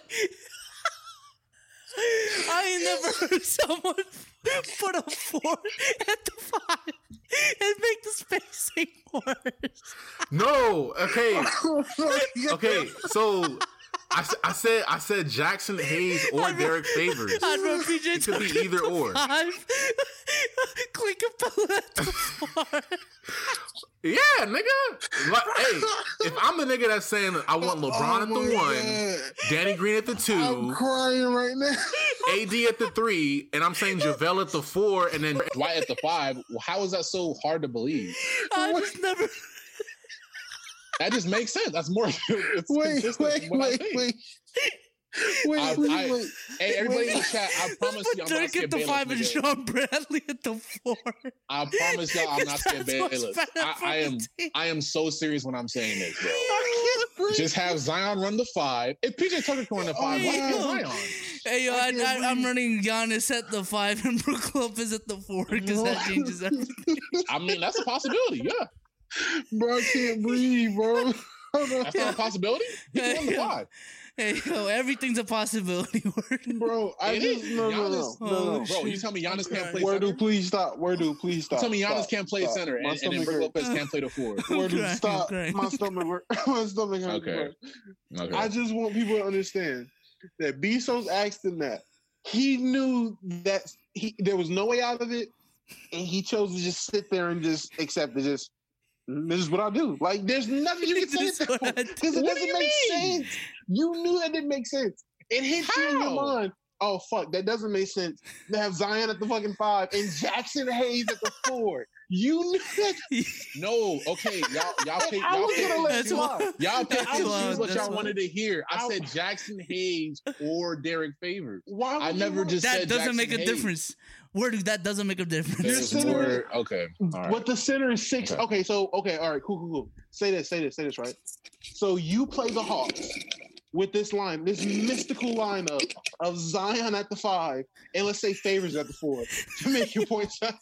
I ain't never heard someone put a four at the five and make the spacing worse. No. Okay. Okay. So I, s- I said I said Jackson Hayes or I'd Derek Favors. I'd run P J It could be Tucker either at the or. Five. Clint Capella at the four. Yeah, nigga. Like, hey, if I'm the nigga that's saying I want LeBron at the Oh my one, God. Danny Green at the I'm two, crying right now. A D at the three, and I'm saying JaVale at the four, and then Dwight at the five. How is that so hard to believe? I just never. That just makes sense. That's more. It's Wait, consistent wait, from what I wait, think. wait. Wait, I- wait, I- wait. Hey, everybody in the Wait. chat, I promise you, I'm not Dirk scared at the Bayless, five and nigga. Sean Bradley at the four. I promise y'all, I'm not scared That's what's Bayless. better I, for I the am. team. I am so serious when I'm saying this, bro. I can't breathe. Just have Zion run the five. If P J Tucker can run the five, why Hey, not yo. Zion? Hey, yo, I I, can't I, I'm breathe. running Giannis at the five and Brook Lopez at the four because that changes everything. I mean, that's a possibility. Yeah, Bro, I can't breathe, bro. Hold on. that's not a possibility. He can run the Yeah. five. Hey, yo, everything's a possibility. Bro, I It just is. no, no, no, Giannis- no, Oh, no. Bro, you shit. tell me Giannis can't play Where center? do please stop? Where do please stop? Tell me Giannis Stop. can't play Stop. center, My and, and then stomach Brook hurt. Lopez can't play the four. Where do crying, stop? I'm crying. My stomach hurt. My stomach hurt. Okay. bro. Okay. I just want people to understand that Bezos asked him that. He knew that he there was no way out of it, and he chose to just sit there and just accept it. Just "Mm, this is what I do. Like there's nothing you can say This is at that what point I do. because it What do doesn't you make mean? sense. You knew that didn't make sense. It hit you in your How? mind. Oh fuck, that doesn't make sense. To have Zion at the fucking five and Jackson Hayes at the four. You knew that. No, okay, y'all, y'all pick, I y'all was pick, gonna let That's you why- off. y'all pick That's and wild, choose what that's y'all wild. wanted to hear. I I- said Jackson Hayes or Derek Favors. Why? I would never you just That said doesn't Jackson make a Hayes. difference. Word, that doesn't make a difference. You're There's center- more. Okay, all right. But the center is six. Okay. Okay. so okay, all right, cool, cool, cool. Say this, say this, say this, right? So you play the Hawks with this line, this mystical lineup of Zion at the five, and let's say Favors at the four to make your point. Son.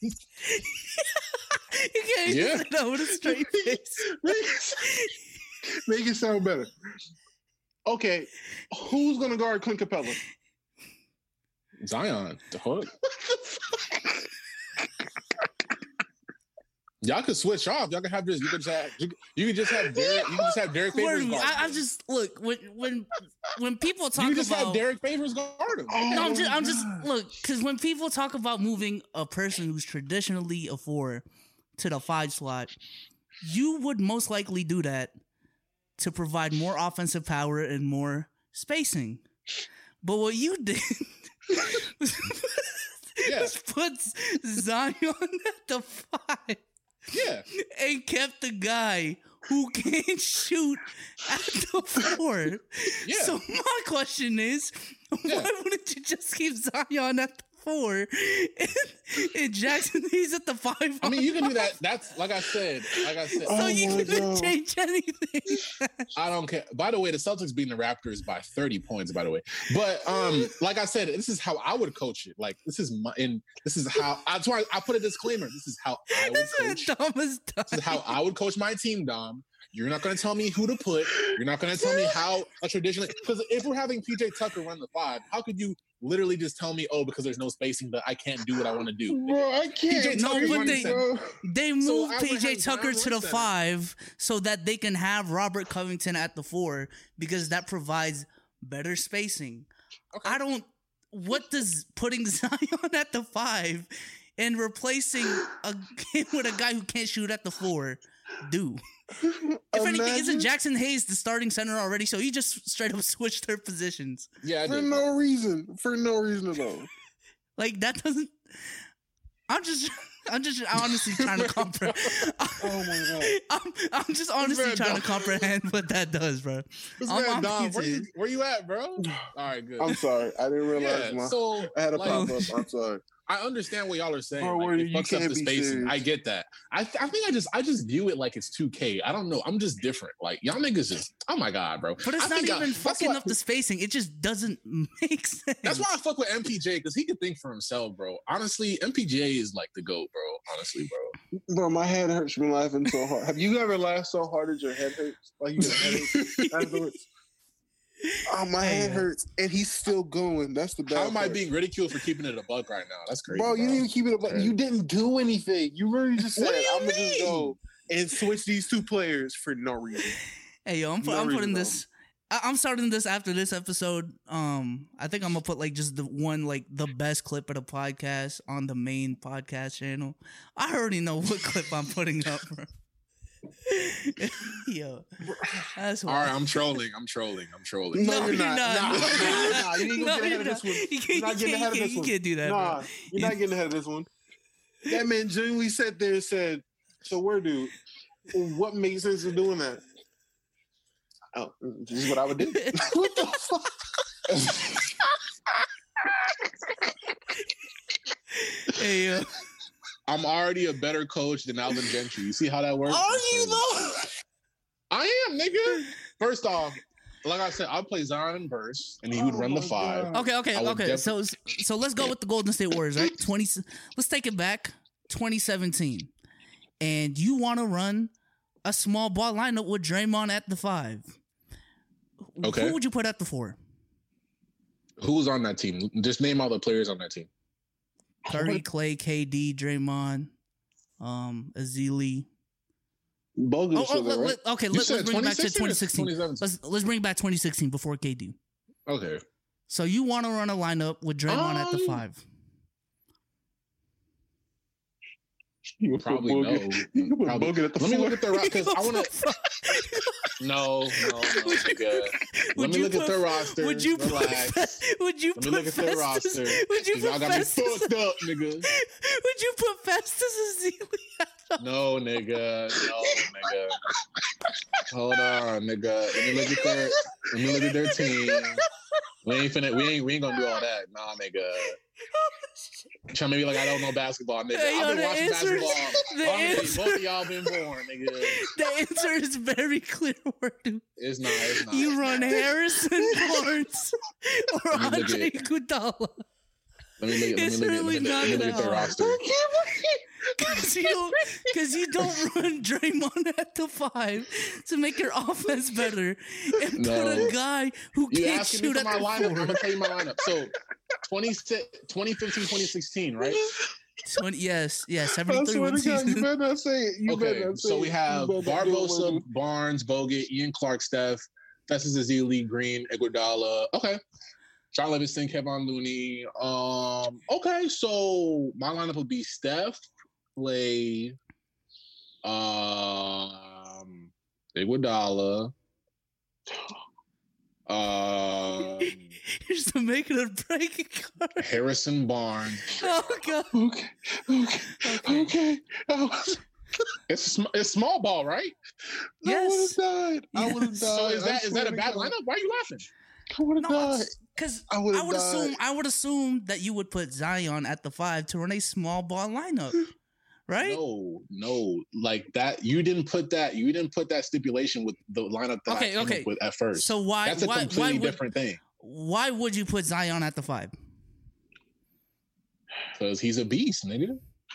You can't Yeah. yeah. say that with a straight face. make, it, make it sound better. Okay, who's gonna guard Clint Capella? Zion, the fuck? Y'all could switch off. Y'all could have this. You could just have. You, you could just have Derek. You could just have Derek Favors Word, guard. I, I him. just look when when when people talk You could just about have Derek Favors guard him. Oh no, I'm just my I'm just God. look because when people talk about moving a person who's traditionally a four to the five slot, you would most likely do that to provide more offensive power and more spacing. But what you did was, Yeah. was put Zion at the five Yeah. and kept the guy who can't shoot at the four. Yeah. So my question is, Yeah. why wouldn't you just keep Zion at the four and, and Jackson Hayes at the five? I mean, you can do that. That's like I said. Like I said, So Oh you my couldn't God. change anything. I don't care. By the way, the Celtics beating the Raptors by thirty points. By the way, but um, like I said, this is how I would coach it. Like this is my and this is how. That's why I put a disclaimer. This is how I would This coach. is dumb as This is how I would coach my team, Dom. You're not going to tell me who to put. You're not going to tell me how a traditionally. Because if we're having P J Tucker run the five, how could you literally just tell me, oh, because there's no spacing, that I can't do what I want to do? Bro, I can't. P J No, Tucker's but running they- center. Bro. They So moved I would P J have Tucker Zion to the run center. five so that they can have Robert Covington at the four because that provides better spacing. Okay. I don't. What does putting Zion at the five and replacing a with a guy who can't shoot at the four do? If anything, isn't Imagine- Jackson Hayes the starting center already? So he just straight up switched their positions. Yeah, I for did. no reason. For no reason at all. Like that doesn't. I'm just. I'm just honestly trying to comprehend. Oh my God. I'm, I'm just honestly man trying to dumb. comprehend what that does, bro. This I'm- man, I'm Dom, where you, pizza. where you at, bro? All right, good. I'm sorry. I didn't realize yeah, my so I had a like, pop up. I'm sorry. I understand what y'all are saying. Bro, like, where it you fucks up can't the be spacing. serious. I get that. I, th- I think I just I just view it like it's two K. I don't know. I'm just different. Like y'all niggas just oh my god, bro. But it's I not think I- even that's fucking why- up the spacing. It just doesn't make sense. That's why I fuck with M P J because he can think for himself, bro. Honestly, M P J is like the goat, bro. Honestly, bro. Bro, my head hurts from laughing so hard. Have you ever laughed so hard that your head hurts? Like you get a headache afterwards? Oh, my Hey, head uh, hurts, and he's still going. That's the bad How am I part. being ridiculed for keeping it a buck right now? That's crazy, Bro, you didn't even keep it up. Right. You didn't do anything. You really just said, What do you "I'm gonna just mean? go and switch these two players for no reason." Hey yo, I'm, pu- No I'm putting reason, this. I- I'm starting this after this episode. Um, I think I'm gonna put like just the one like the best clip of the podcast on the main podcast channel. I already know what clip I'm putting up, bro. Yo, that's All why. right, I'm trolling. I'm trolling. I'm trolling. No, No, you're you're not. not. Nah, No, nah, you're nah, you ain't gonna No, get ahead you're of this not. one. You can't, You're not you getting ahead can't, of this you one. can't do that, Nah, bro. you're not getting ahead of this one. That man genuinely sat there and said, "So where, dude? What makes sense of doing that?" Oh, this is what I would do. What the fuck? Hey yo, I'm already a better coach than Alvin Gentry. You see how that works? Are you though? I am, nigga. First off, like I said, I'll play Zion in verse, and he would Oh run the my five. God. okay, okay, I would okay. def- So, so let's go with the Golden State Warriors, right? Twenty. Let's take it back. twenty seventeen, and you want to run a small ball lineup with Draymond at the five. Okay. Who would you put at the four? Who's on that team? Just name all the players on that team. Curry, Clay, K D, Draymond, um, Azili. Bogut Oh, oh, still there, let- right? let- okay. You Let, said let's bring it back to twenty sixteen or twenty sixteen. twenty seventeen? Let's let's bring it back twenty sixteen before K D. Okay. So you want to run a lineup with Draymond at the Um, five? You would put Probably no. Bogut- You could put Probably. Bogut at the Let me four. look at the roster because I want to. No, no, no, nigga. Let Would me you look at put- the roster. Would you Relax. put? Would you Let me put look at the Festus? roster. Would you Y'all put got me Festus? fucked up, nigga. Would you put Festus Azili? No, nigga. No, nigga. Hold on, nigga. Let me look at their. Let me look at their team. We ain't finna. We ain't. We ain't gonna do all that. Nah, nigga. Trying to be like I don't know basketball, nigga. Hey, yo, I've been the watching answer is- basketball. the Honestly, answer- both of y'all been born, nigga. The answer is very clear. Word. It's not. It's not. You run Harrison Barnes or Let me look Andre at- Iguodala. Let me look. Let me It's look. really Let me not look, let me look at that their hard. roster. Because you, don't- 'cause you don't run Draymond at the five to make your offense better and put No. a guy who You can't asking me shoot for at my the lineup? I'm four. gonna tell you my lineup. So, twenty fifteen, twenty sixteen, right? twenty, yes, yes, I seventy-three swear win to God, you season. better not say it. You better Okay, not say so we it. have You better not do it, Barbosa, Logan. Barnes, Bogut, Ian Clark, Steph, Festus Ezeli, Green, Iguodala. Okay. John Livingston, Kevon Looney. Um, okay, so my lineup would be Steph, Clay, um, Iguodala, um, Here's the make it or break it card. Harrison Barnes. Oh god. Okay, okay, Okay. okay. I was- It's sm- it's small ball, right? I would have Yes. died. I would have Yes. died. So is I that is swear that a to bad God. lineup? Why are you laughing? I would have No, died. because I I would've would assume died. I would assume that you would put Zion at the five to run a small ball lineup, right? No, no, like that. You didn't put that. You didn't put that stipulation with the lineup that Okay, I came okay. up with at first. So why That's a why completely why would, different thing why would you put Zion at the five? because he's a beast, nigga.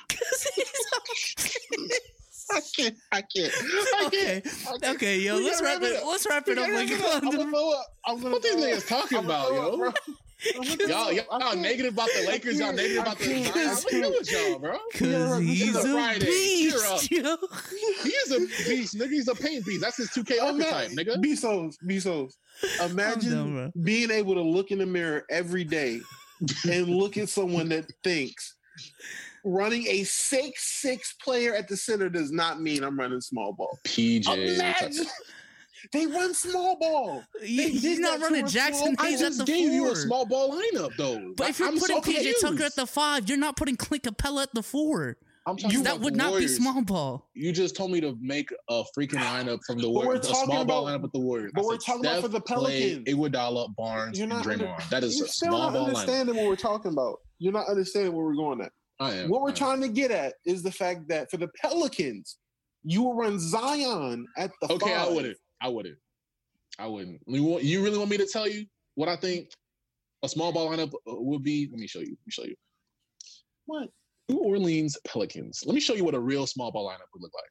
I can't. I can't. I Okay, can't. okay, yo, We let's gotta wrap wrap it. it up. Let's wrap it up like I'm gonna throw up. I'm gonna What these throw up. niggas talking I'm gonna about, throw up, yo? bro. I'm gonna throw Y'all, up. y'all, I y'all can't. negative about the Lakers. Y'all can't. negative I about the can't. Zion. I What's good with y'all, bro? Cause Yeah, he's it's a a Friday. Cheer up. beast, yo. He is a beast, nigga. He's a paint beast. That's his two K archetype, nigga. Bezos, Bezos. Imagine done, bro. being able to look in the mirror every day and look at someone that thinks running a six six player at the center does not mean I'm running small ball. P J. Imagine they run small ball. You- He's did not that to running a Jackson small- I Hayes at just the gave you a four. small ball lineup, though. But if you're I'm putting so P J Tucker confused. at the five, you're not putting Clint Capella at the four. I'm talking That about would the not Warriors. be small ball. You just told me to make a freaking lineup from the But we're Warriors, a talking small ball about- lineup with the Warriors. but I we're said talking about Steph, for the Clay, Pelicans. Iguodala, Barnes, You're and not Draymond. under- That is You're a still small not ball lineup. understanding what we're talking about. You're not understanding where we're going at. I am. What we're I am. trying to get at is the fact that for the Pelicans, you will run Zion at the Okay, five. I wouldn't. I wouldn't. I wouldn't. You, want, you really want me to tell you what I think a small ball lineup uh, would be? Let me show you. Let me show you. What? New Orleans Pelicans. Let me show you what a real small ball lineup would look like.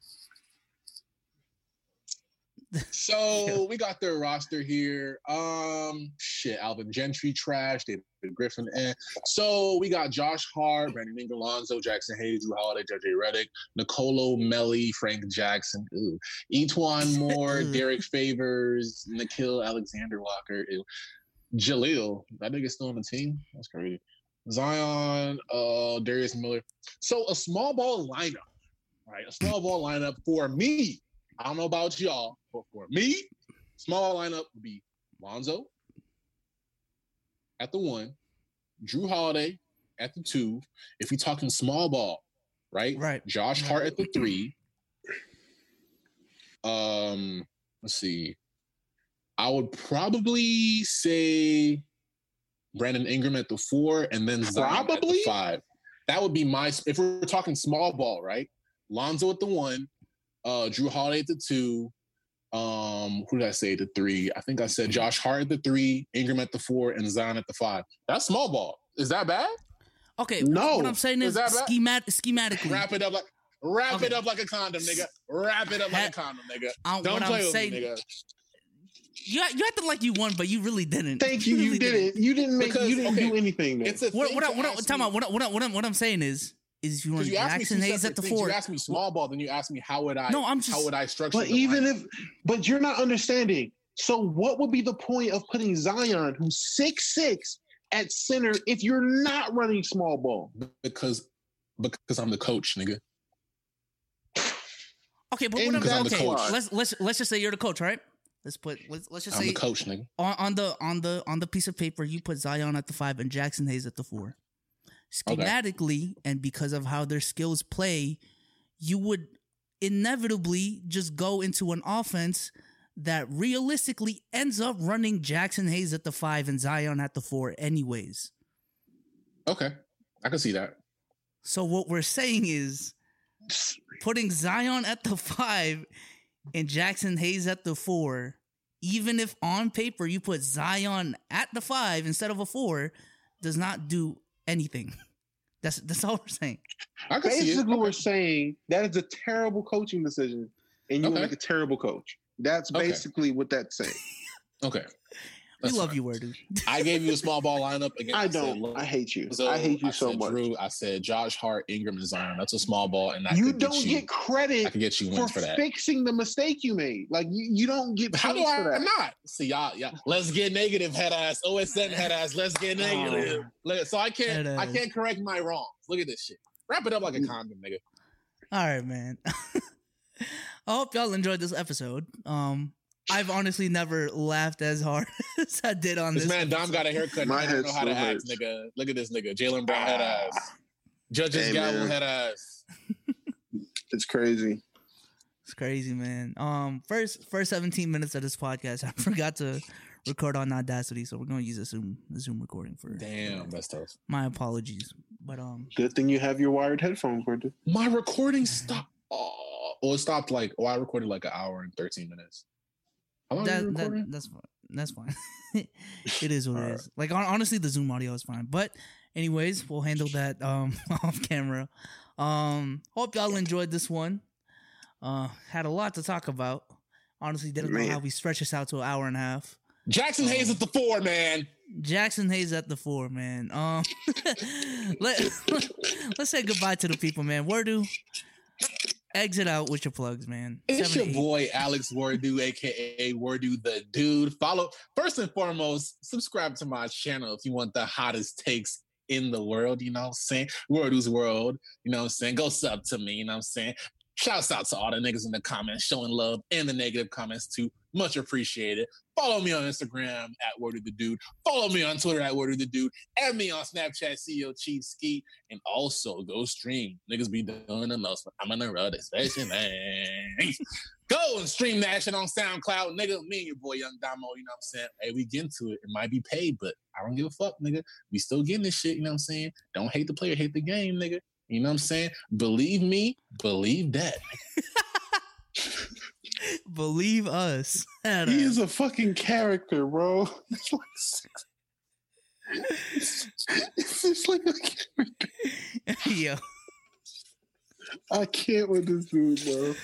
So we got their roster here. Um, shit, Alvin Gentry trash, David Griffin. Eh. So we got Josh Hart, Brandon Ingram, Lonzo, Jackson Hayes, Drew Holiday, J J Redick, Nicolo Melli, Frank Jackson, ooh, Etwan Moore, Derek Favors, Nikhil Alexander Walker, ew. Jaleel. That nigga's still on the team. That's crazy. Zion, uh, Darius Miller. So a small ball lineup, right? A small ball lineup for me. I don't know about y'all, but for me, small lineup would be Lonzo at the one, Drew Holiday at the two. If you're talking small ball, right? Right. Josh Hart at the three. Um, let's see. I would probably say Brandon Ingram at the four, and then Zion at the Probably? five. That would be my. If we're talking small ball, right? Lonzo at the one. Uh, Drew Holiday at the two. Um, who did I say at the three? I think I said Josh Hart at the three, Ingram at the four, and Zion at the five. That's small ball. Is that bad? Okay, No. what I'm saying Is is, that bad? schemat- schematically. Wrap it up like wrap Okay. it up like a condom, nigga. Wrap it up like a condom, nigga. I- Don't what play I'm with saying, me, nigga. You you acted like you won, but you really didn't. Thank you. You, really didn't. You didn't make. Because, you didn't okay, do anything. There. It's a What thing what I, to what I, ask time me- out, what I, what I, what I'm what I'm saying is is if you want Because you asked me Jackson two Hayes separate at the things. four. You asked me small ball, then you asked me how would I? No, I'm just- how would I structure? But the even lineup? if, but you're not understanding. So what would be the point of putting Zion, who's six six, at center if you're not running small ball? because because I'm the coach, nigga. Okay, but And what I'm, that's okay, why. let's let's let's just say you're the coach, right? Let's put let's let's just I'm say the coach, nigga. on, on the on the on the piece of paper you put Zion at the five and Jackson Hayes at the four. Schematically, and because of how their skills play, you would inevitably just go into an offense that realistically ends up running Jackson Hayes at the five and Zion at the four anyways. Okay, I can see that. So what we're saying is putting Zion at the five and Jackson Hayes at the four, even if on paper you put Zion at the five instead of a four, does not do anything. That's that's all we're saying. I can see it. Basically, Okay. we're saying that is a terrible coaching decision, and you Okay. will make a terrible coach. That's Okay. basically what that's saying. Okay. We That's love fine. you, word dude. I gave you a small ball lineup. Again, I said don't. Lo- I hate you. So I hate you so said much. Drew, I said Josh Hart, Ingram, and Zion. That's a small ball, and I You could don't get, you, get credit I could get you for, wins for that. fixing the mistake you made. Like you, you don't get How do points I for that. not? See y'all, y'all. Let's get negative, head ass. O S N head ass. Let's get negative. Look, so I can't, Head I ass. can't correct my wrongs. Look at this shit. Wrap it up like a condom, nigga. All right, man. I hope y'all enjoyed this episode. Um, I've honestly never laughed as hard as I did on This this. man Dom episode. got a haircut. And My I don't head know how to still act, hurts. nigga. Look at this nigga, Jalen Brown head Ah. ass. Judges Hey, gavel man. head ass. It's crazy. It's crazy, man. Um, first first seventeen minutes of this podcast, I forgot to record on Audacity, so we're gonna use a Zoom a Zoom recording for. Damn, that's tough. My apologies, but um, Good thing you have your wired headphones, Brendan. My recording stopped. Oh, well, it stopped like. Oh, I recorded like an hour and thirteen minutes. How long are you that, recording? that that's fine. That's fine. It is what All it right. is. Like hon- honestly, the Zoom audio is fine. But anyways, we'll handle that um off camera. Um, hope y'all enjoyed this one. Uh, had a lot to talk about. Honestly, didn't know Man. how we stretch this out to an hour and a half. Jackson Hayes at the four, man. Jackson Hayes at the four, man. Um, let let's say goodbye to the people, man. Wordu, exit out with your plugs, man. It's Seven, your eight. boy Alex Wardu, aka Wardu the Dude. Follow first and foremost, subscribe to my channel if you want the hottest takes in the world. You know what I'm saying? Wardu's World. You know what I'm saying? Go sub to me. You know what I'm saying? Shouts out to all the niggas in the comments showing love and the negative comments too. Much appreciated. Follow me on Instagram at Wardu the Dude. Follow me on Twitter at Wardu the Dude. Add me on Snapchat, C E O Chief Ski. And also go stream. Niggas be doing the most. I'm on the road, especially man. Go and stream that shit on SoundCloud. Nigga, me and your boy Young Damo, you know what I'm saying? Hey, we get into it. It might be paid, but I don't give a fuck, nigga. We still getting this shit, you know what I'm saying? Don't hate the player, hate the game, nigga. You know what I'm saying? Believe me, believe that. Believe us. At, He uh, is a fucking character, bro. It's like six- it's just like a character. Yo, I can't with this dude, bro.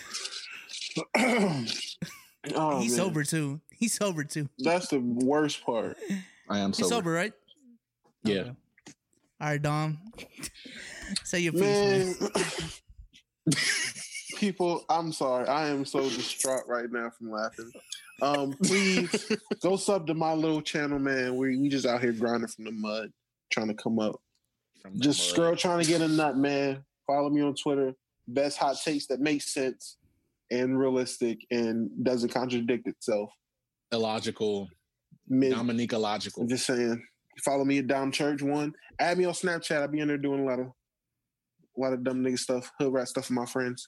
Oh, he's man. sober too. He's sober too. That's the worst part. I am He's sober, right? Yeah. Okay. All right, Dom. Say your piece, man. Man, people, I'm sorry. I am so distraught right now from laughing. Um, please go sub to my little channel, man. We we just out here grinding from the mud, trying to come up. From the Just mud. girl trying to get a nut, man. Follow me on Twitter. Best hot takes that makes sense and realistic and doesn't contradict itself. Illogical. Mid, Dominique illogical. I'm just saying. Follow me at Dom Church One. Add me on Snapchat. I be in there doing a lot of a lot of dumb nigga stuff, hood rat stuff for my friends.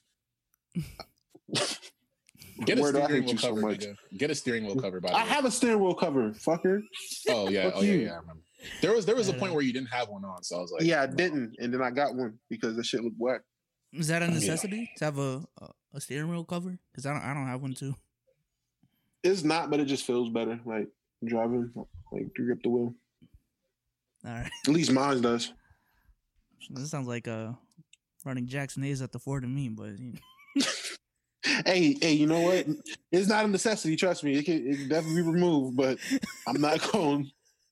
Get a Word, I steering hate wheel you so cover, much. nigga. Get a steering wheel cover, by the I way. have a steering wheel cover, fucker. Oh yeah, Fuck oh yeah, you. yeah. I remember. There was there was a Yeah. point where you didn't have one on, so I was like, yeah, I no. didn't, and then I got one because the shit looked whack. Is that a Yeah. necessity to have a, a a steering wheel cover? Because I don't I don't have one too. It's not, but it just feels better, like driving, like to grip the wheel. All right. At least mine does. This sounds like uh running Jackson Hayes at the four to me, but you know. Hey, hey, you know what? It's not a necessity. Trust me, it can, it can definitely be removed, but I'm not going.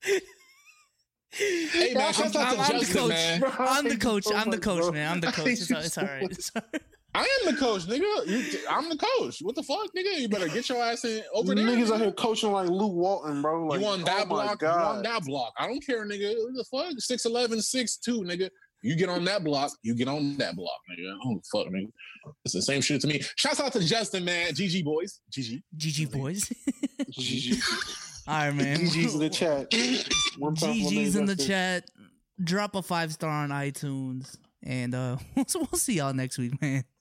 Hey man, shout out to I'm the Justin, coach. man. I'm the coach. so I'm the much, coach, bro. man. I'm the I coach. hate It's, you it's so all right. much. It's all right. I am the coach, nigga. You, I'm the coach. What the fuck, nigga? You better get your ass in over there. Niggas nigga. out here coaching like Luke Walton, bro. Like, you on that oh my block? You God. on that block? I don't care, nigga. What the fuck? six eleven, six two, nigga. You get on that block, you get on that block, nigga. Oh fuck, nigga. It's the same shit to me. Shouts out to Justin, man. G G boys. G G. G G boys. G G. All right, man. G G's in the chat. One time G for G's in the Justin. chat. Drop a five star on iTunes, and uh, we'll see y'all next week, man.